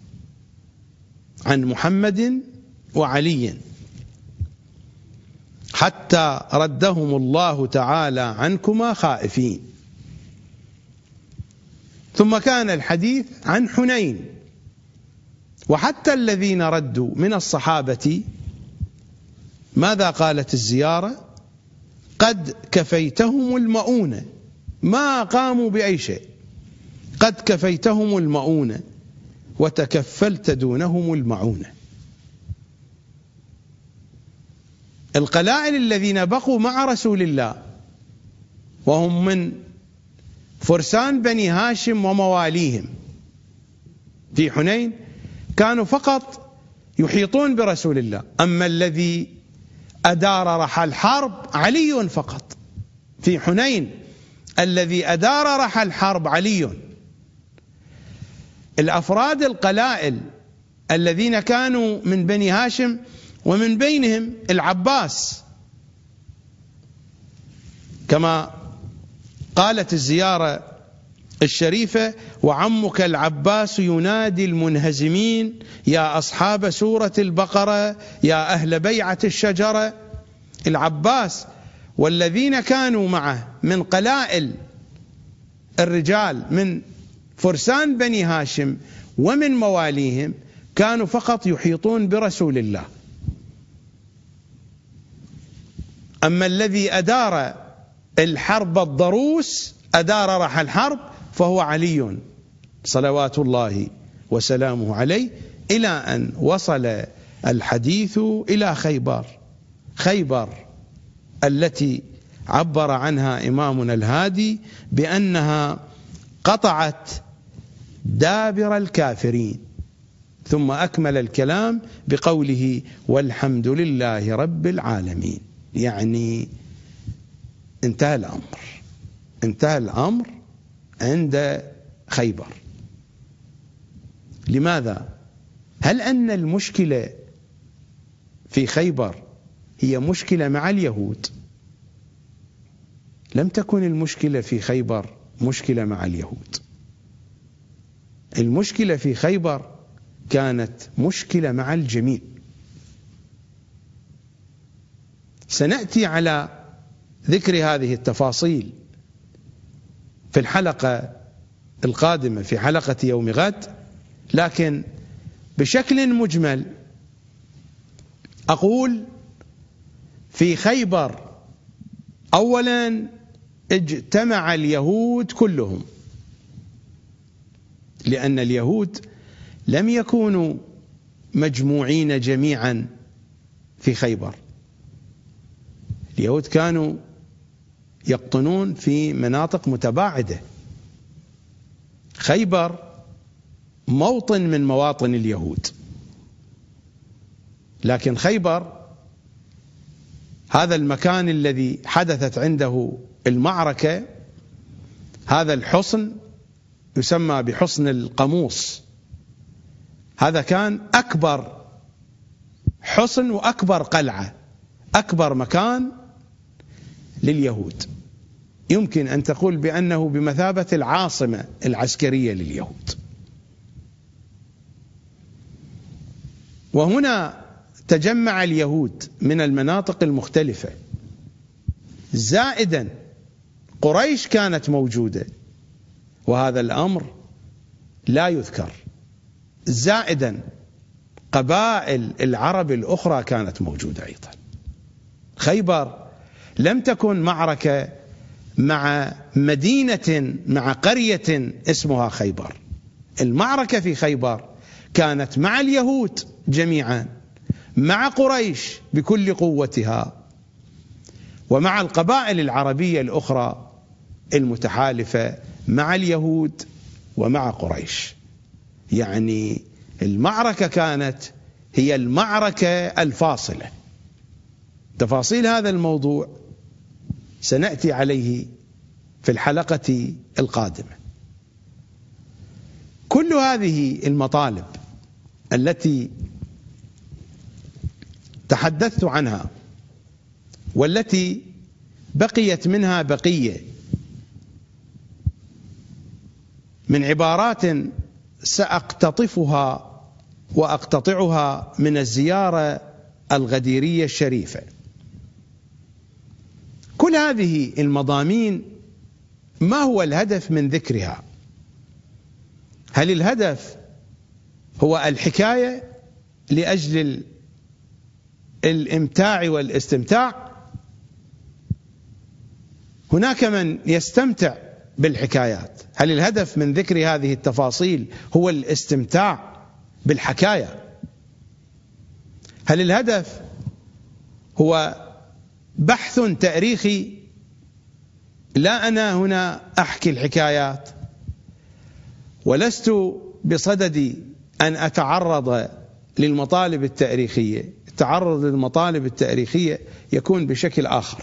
عن محمد وعلي حتى ردهم الله تعالى عنكما خائفين. ثم كان الحديث عن حنين، وحتى الذين ردوا من الصحابة ماذا قالت الزيارة؟ قد كفيتهم المؤونة، ما قاموا بأي شيء، قد كفيتهم المؤونة وتكفلت دونهم المعونة. القلائل الذين بقوا مع رسول الله وهم من فرسان بني هاشم ومواليهم في حنين كانوا فقط يحيطون برسول الله. أما الذي أدار رحى الحرب علي فقط في حنين، الذي أدار رحى الحرب علي. الأفراد القلائل الذين كانوا من بني هاشم ومن بينهم العباس كما قالت الزيارة الشريفة: وعمك العباس ينادي المنهزمين يا أصحاب سورة البقرة يا أهل بيعة الشجرة. العباس والذين كانوا معه من قلائل الرجال من فرسان بني هاشم ومن مواليهم كانوا فقط يحيطون برسول الله. أما الذي أدار الحرب الضروس، أدار رحى الحرب، فهو علي صلوات الله وسلامه عليه، إلى أن وصل الحديث إلى خيبر التي عبر عنها إمامنا الهادي بأنها قطعت دابر الكافرين، ثم أكمل الكلام بقوله: والحمد لله رب العالمين. يعني انتهى الأمر عند خيبر. لماذا؟ هل أن المشكلة في خيبر هي مشكلة مع اليهود؟ لم تكن المشكلة في خيبر مشكلة مع اليهود. المشكلة في خيبر كانت مشكلة مع الجميع. سنأتي على ذكر هذه التفاصيل في الحلقة القادمة، في حلقة يوم غد، لكن بشكل مجمل أقول: في خيبر أولا اجتمع اليهود كلهم، لأن اليهود لم يكونوا مجموعين جميعا في خيبر. اليهود كانوا يقطنون في مناطق متباعدة. خيبر موطن من مواطن اليهود، لكن خيبر هذا المكان الذي حدثت عنده المعركة، هذا الحصن يسمى بحصن القاموس، هذا كان أكبر حصن وأكبر قلعة، أكبر مكان لليهود. يمكن أن تقول بأنه بمثابة العاصمة العسكرية لليهود. وهنا تجمع اليهود من المناطق المختلفة، زائدا قريش كانت موجودة وهذا الأمر لا يذكر، زائدا قبائل العرب الأخرى كانت موجودة أيضا. خيبر لم تكن معركة مع مدينة، مع قرية اسمها خيبر. المعركة في خيبر كانت مع اليهود جميعا، مع قريش بكل قوتها، ومع القبائل العربية الأخرى المتحالفة مع اليهود ومع قريش. يعني المعركة كانت هي المعركة الفاصلة. تفاصيل هذا الموضوع سنأتي عليه في الحلقة القادمة. كل هذه المطالب التي تحدثت عنها والتي بقيت منها بقية من عبارات سأقتطفها وأقتطعها من الزيارة الغديرية الشريفة. كل هذه المضامين ما هو الهدف من ذكرها؟ هل الهدف هو الحكاية لأجل الإمتاع والاستمتاع؟ هناك من يستمتع بالحكايات. هل الهدف من ذكر هذه التفاصيل هو الاستمتاع بالحكاية؟ هل الهدف هو بحث تاريخي؟ لا، أنا هنا أحكي الحكايات ولست بصدد أن أتعرض للمطالب التاريخية. التعرض للمطالب التاريخية يكون بشكل آخر،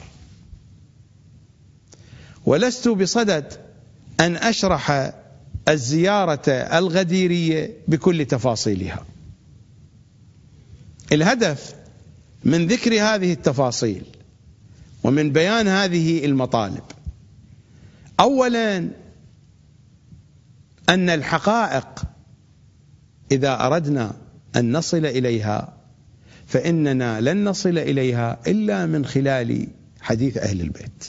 ولست بصدد أن أشرح الزيارة الغديرية بكل تفاصيلها. الهدف من ذكر هذه التفاصيل ومن بيان هذه المطالب أولا أن الحقائق إذا أردنا أن نصل إليها فإننا لن نصل إليها إلا من خلال حديث أهل البيت،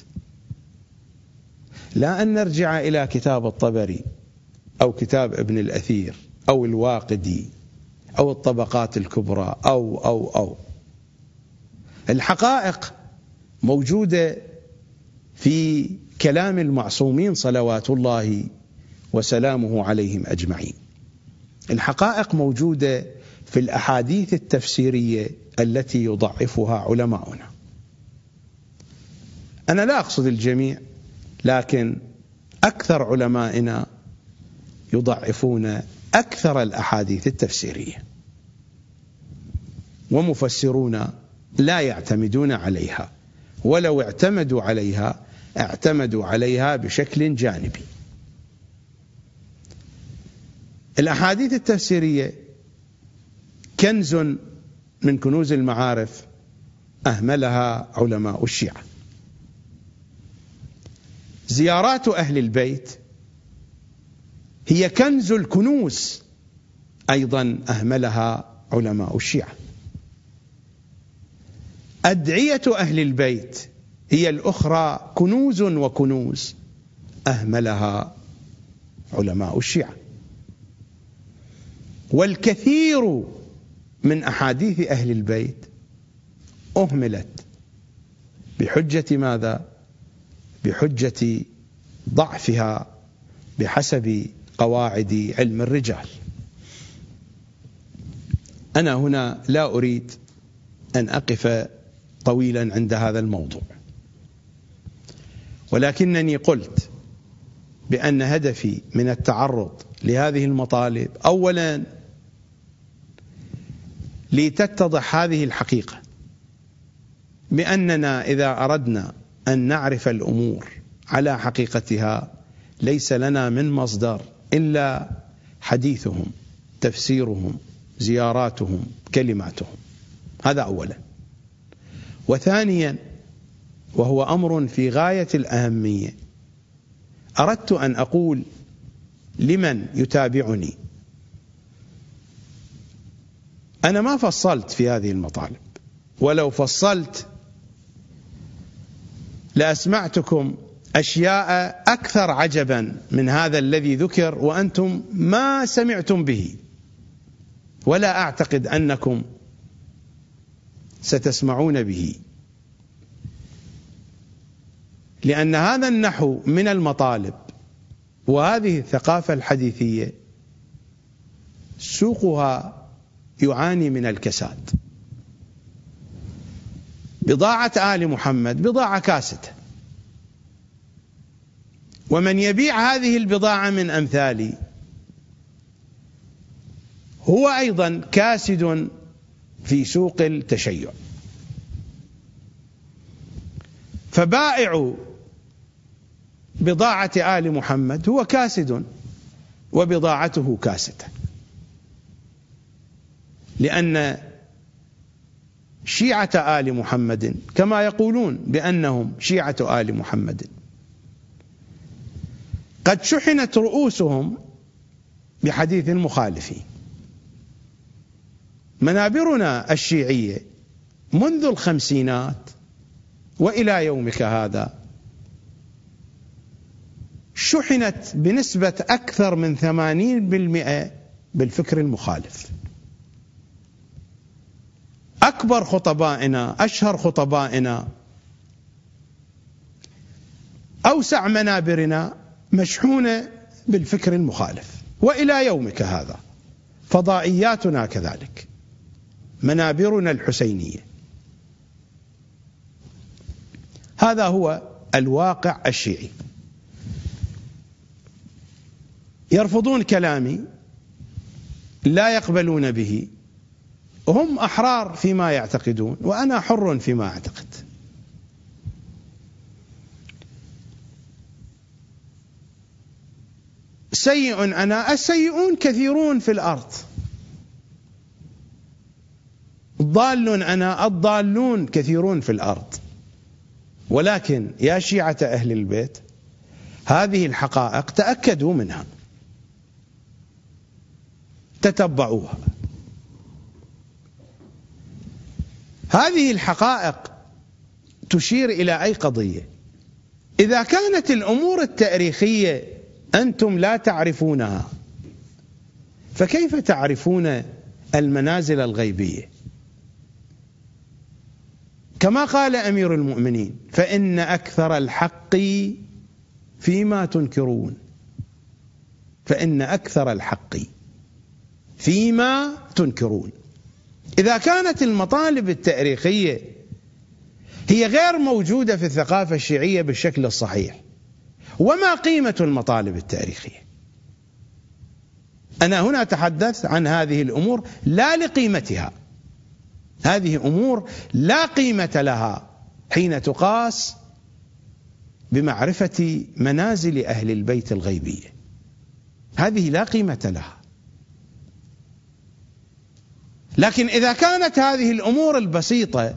لا أن نرجع إلى كتاب الطبري أو كتاب ابن الأثير أو الواقدي أو الطبقات الكبرى أو الحقائق موجودة في كلام المعصومين صلوات الله وسلامه عليهم أجمعين. الحقائق موجودة في الأحاديث التفسيرية التي يضعفها علماؤنا. أنا لا أقصد الجميع، لكن أكثر علمائنا يضعفون أكثر الأحاديث التفسيرية، ومفسرون لا يعتمدون عليها، ولو اعتمدوا عليها بشكل جانبي. الأحاديث التفسيرية كنز من كنوز المعارف أهملها علماء الشيعة. زيارات أهل البيت هي كنز الكنوز أيضا أهملها علماء الشيعة. أدعية أهل البيت هي الأخرى كنوز وكنوز أهملها علماء الشيعة. والكثير من أحاديث أهل البيت أهملت بحجة ماذا؟ بحجة ضعفها بحسب قواعد علم الرجال. أنا هنا لا أريد أن أقف طويلا عند هذا الموضوع، ولكنني قلت بأن هدفي من التعرض لهذه المطالب أولا لتتضح هذه الحقيقة، بأننا إذا أردنا أن نعرف الأمور على حقيقتها ليس لنا من مصدر إلا حديثهم، تفسيرهم، زياراتهم، كلماتهم. هذا أولا. وثانيا، وهو أمر في غاية الأهمية، أردت أن أقول لمن يتابعني: أنا ما فصلت في هذه المطالب، ولو فصلت لأسمعتكم أشياء أكثر عجبا من هذا الذي ذكر وأنتم ما سمعتم به، ولا أعتقد أنكم ستسمعون به، لأن هذا النحو من المطالب وهذه الثقافة الحديثية سوقها يعاني من الكساد. بضاعة آل محمد بضاعة كاسدة، ومن يبيع هذه البضاعة من أمثالي هو أيضا كاسد في سوق التشيع. فبائع بضاعة آل محمد هو كاسد وبضاعته كاسدة، لأن شيعة آل محمد كما يقولون بأنهم شيعة آل محمد قد شحنت رؤوسهم بحديث المخالفين. منابرنا الشيعية منذ الخمسينات وإلى يومك هذا شحنت بنسبة أكثر من 80% بالفكر المخالف. أكبر خطبائنا، أشهر خطبائنا، أوسع منابرنا مشحونة بالفكر المخالف، وإلى يومك هذا فضائياتنا كذلك، منابرنا الحسينية. هذا هو الواقع الشيعي. يرفضون كلامي، لا يقبلون به، هم أحرار فيما يعتقدون وأنا حر فيما أعتقد. سيء أنا، السيئون كثيرون في الأرض. ضال أنا، الضالون كثيرون في الأرض. ولكن يا شيعة أهل البيت، هذه الحقائق تأكدوا منها، تتبعوها. هذه الحقائق تشير إلى أي قضية؟ إذا كانت الأمور التاريخية أنتم لا تعرفونها، فكيف تعرفون المنازل الغيبية؟ كما قال أمير المؤمنين: فإن أكثر الحق فيما تنكرون. فإن أكثر الحق فيما تنكرون. إذا كانت المطالب التاريخية هي غير موجودة في الثقافة الشيعية بالشكل الصحيح، وما قيمة المطالب التاريخية؟ أنا هنا أتحدث عن هذه الأمور لا لقيمتها، هذه أمور لا قيمة لها حين تقاس بمعرفة منازل أهل البيت الغيبية، هذه لا قيمة لها. لكن إذا كانت هذه الأمور البسيطة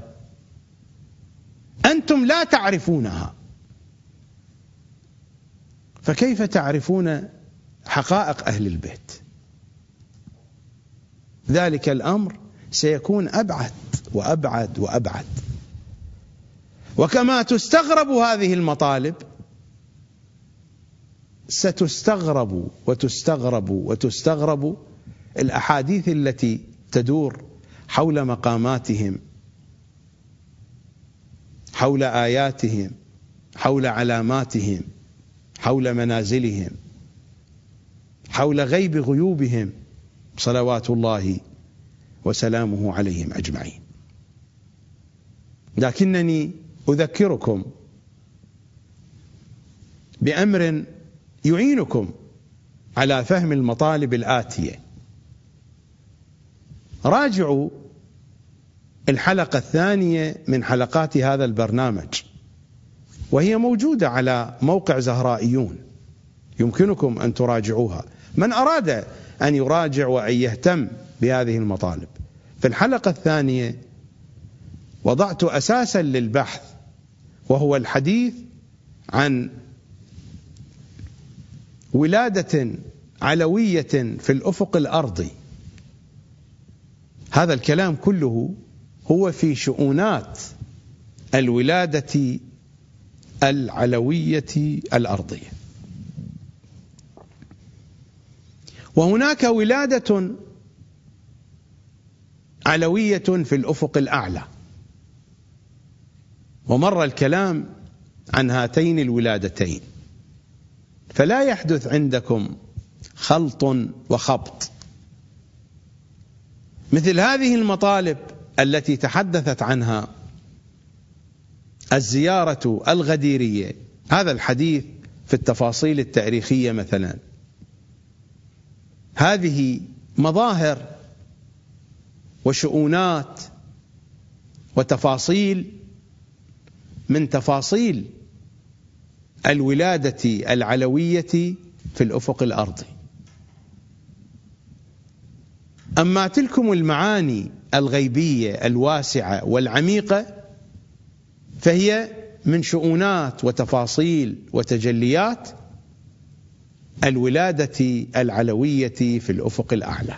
أنتم لا تعرفونها، فكيف تعرفون حقائق أهل البيت؟ ذلك الأمر سيكون أبعد وأبعد وأبعد. وكما تستغرب هذه المطالب، ستستغرب وتستغرب وتستغرب الأحاديث التي تدور حول مقاماتهم، حول آياتهم، حول علاماتهم، حول منازلهم، حول غيب غيوبهم صلوات الله وسلامه عليهم أجمعين. لكنني أذكركم بأمر يعينكم على فهم المطالب الآتية. راجعوا الحلقة الثانية من حلقات هذا البرنامج، وهي موجودة على موقع زهرائيون، يمكنكم أن تراجعوها من أراد أن يراجع وأن يهتم بهذه المطالب. في الحلقة الثانية وضعت أساسا للبحث، وهو الحديث عن ولادة علوية في الأفق الأرضي. هذا الكلام كله هو في شؤونات الولادة العلوية الأرضية. وهناك ولادة علوية في الأفق الأعلى، ومر الكلام عن هاتين الولادتين، فلا يحدث عندكم خلط وخبط. مثل هذه المطالب التي تحدثت عنها الزيارة الغديرية، هذا الحديث في التفاصيل التاريخية مثلا، هذه مظاهر وشؤونات وتفاصيل من تفاصيل الولادة العلوية في الأفق الأرضي. أما تلكم المعاني الغيبية الواسعة والعميقة فهي من شؤونات وتفاصيل وتجليات الولادة العلوية في الأفق الأعلى.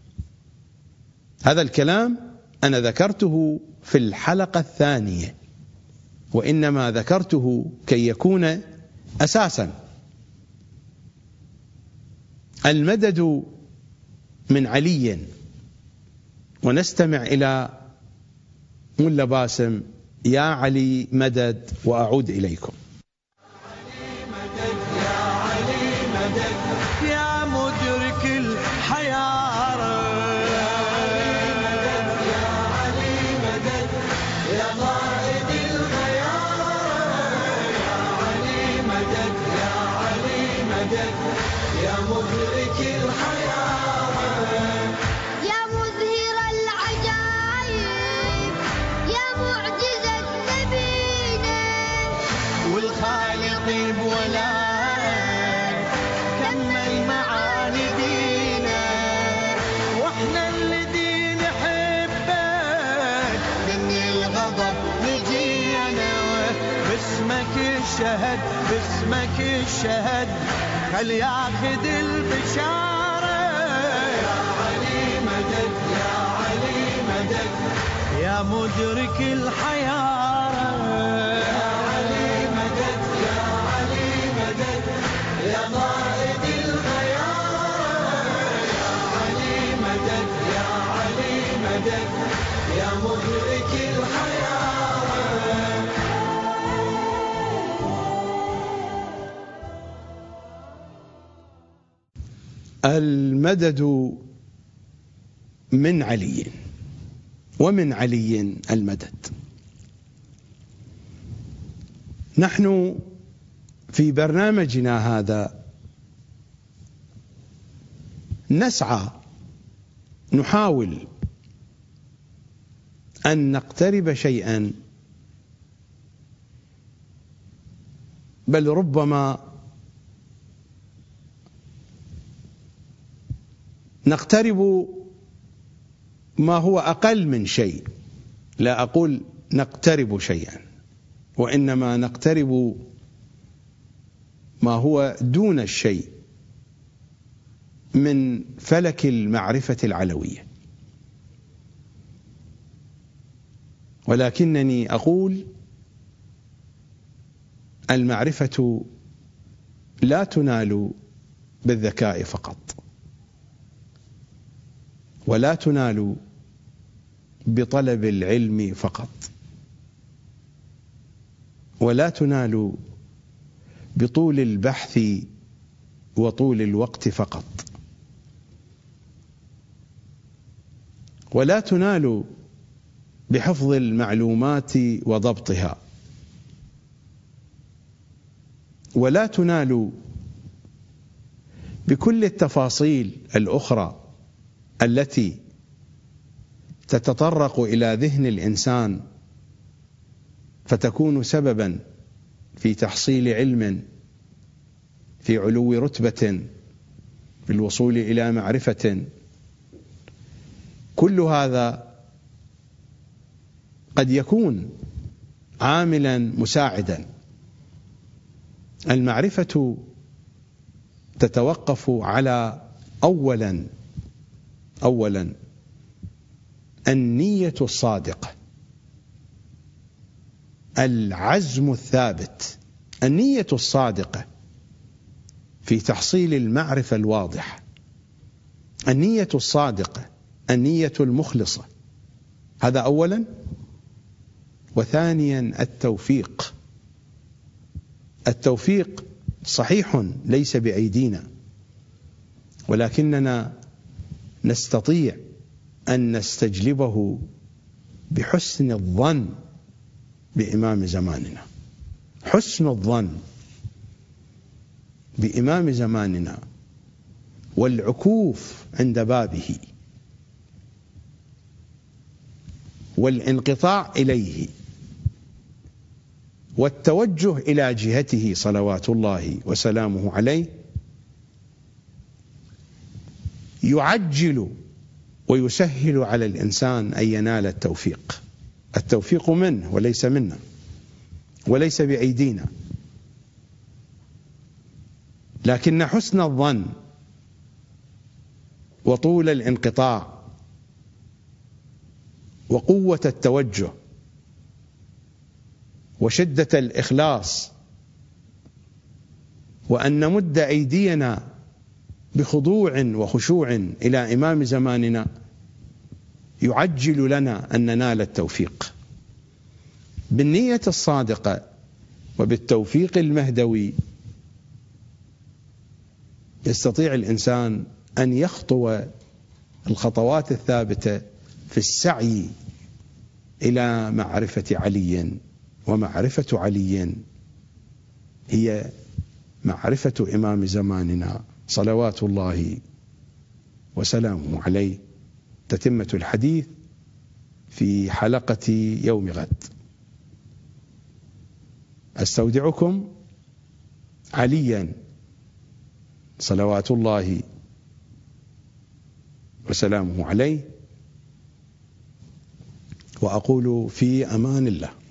هذا الكلام أنا ذكرته في الحلقة الثانية، وإنما ذكرته كي يكون أساسا. المدد من علي. ونستمع إلى ملا باسم: يا علي مدد، وأعود إليكم. يا علي مدد، يا مدرك الحيارى، يا علي مدد، يا قائد الخيارى، يا علي مدد، يا علي مدد، يا مدرك الحيارى، يا مظهر العجائب، يا معجزة نبينا، الشهد باسمك الشهد خل ياخذ البشارة يا علي مدد يا علي مدد يا مدرك الحيارة يا علي مدد يا علي مدد يا قائد الغيارة يا علي مدد يا علي مدد يا مدرك الحيارة. المدد من علي، ومن علي المدد. نحن في برنامجنا هذا نسعى، نحاول أن نقترب شيئا، بل ربما نقترب ما هو أقل من شيء. لا أقول نقترب شيئا، وإنما نقترب ما هو دون الشيء من فلك المعرفة العلوية. ولكنني أقول المعرفة لا تنال بالذكاء فقط، ولا تنال بطلب العلم فقط، ولا تنال بطول البحث وطول الوقت فقط، ولا تنال بحفظ المعلومات وضبطها، ولا تنال بكل التفاصيل الأخرى التي تتطرق إلى ذهن الإنسان فتكون سببا في تحصيل علم، في علو رتبة، في الوصول إلى معرفة. كل هذا قد يكون عاملا مساعدا. المعرفة تتوقف على أولا النية الصادقة، العزم الثابت، النية الصادقة في تحصيل المعرفة الواضحة، النية الصادقة، النية المخلصة. هذا أولا. وثانيا التوفيق صحيح ليس بأيدينا، ولكننا نستطيع أن نستجلبه بحسن الظن بإمام زماننا، حسن الظن بإمام زماننا، والعكوف عند بابه، والانقطاع إليه، والتوجه إلى جهته صلوات الله وسلامه عليه، يعجل ويسهل على الإنسان أن ينال التوفيق. التوفيق منه وليس منا، وليس بأيدينا. لكن حسن الظن وطول الانقطاع وقوة التوجه وشدة الإخلاص، وأن نمد أيدينا بخضوع وخشوع إلى إمام زماننا، يعجل لنا أن ننال التوفيق. بالنية الصادقة وبالتوفيق المهدوي يستطيع الإنسان أن يخطو الخطوات الثابتة في السعي إلى معرفة علي. ومعرفة علي هي معرفة إمام زماننا صلوات الله وسلامه عليه. تتمة الحديث في حلقة يوم غد. أستودعكم عليا صلوات الله وسلامه عليه، وأقول في أمان الله.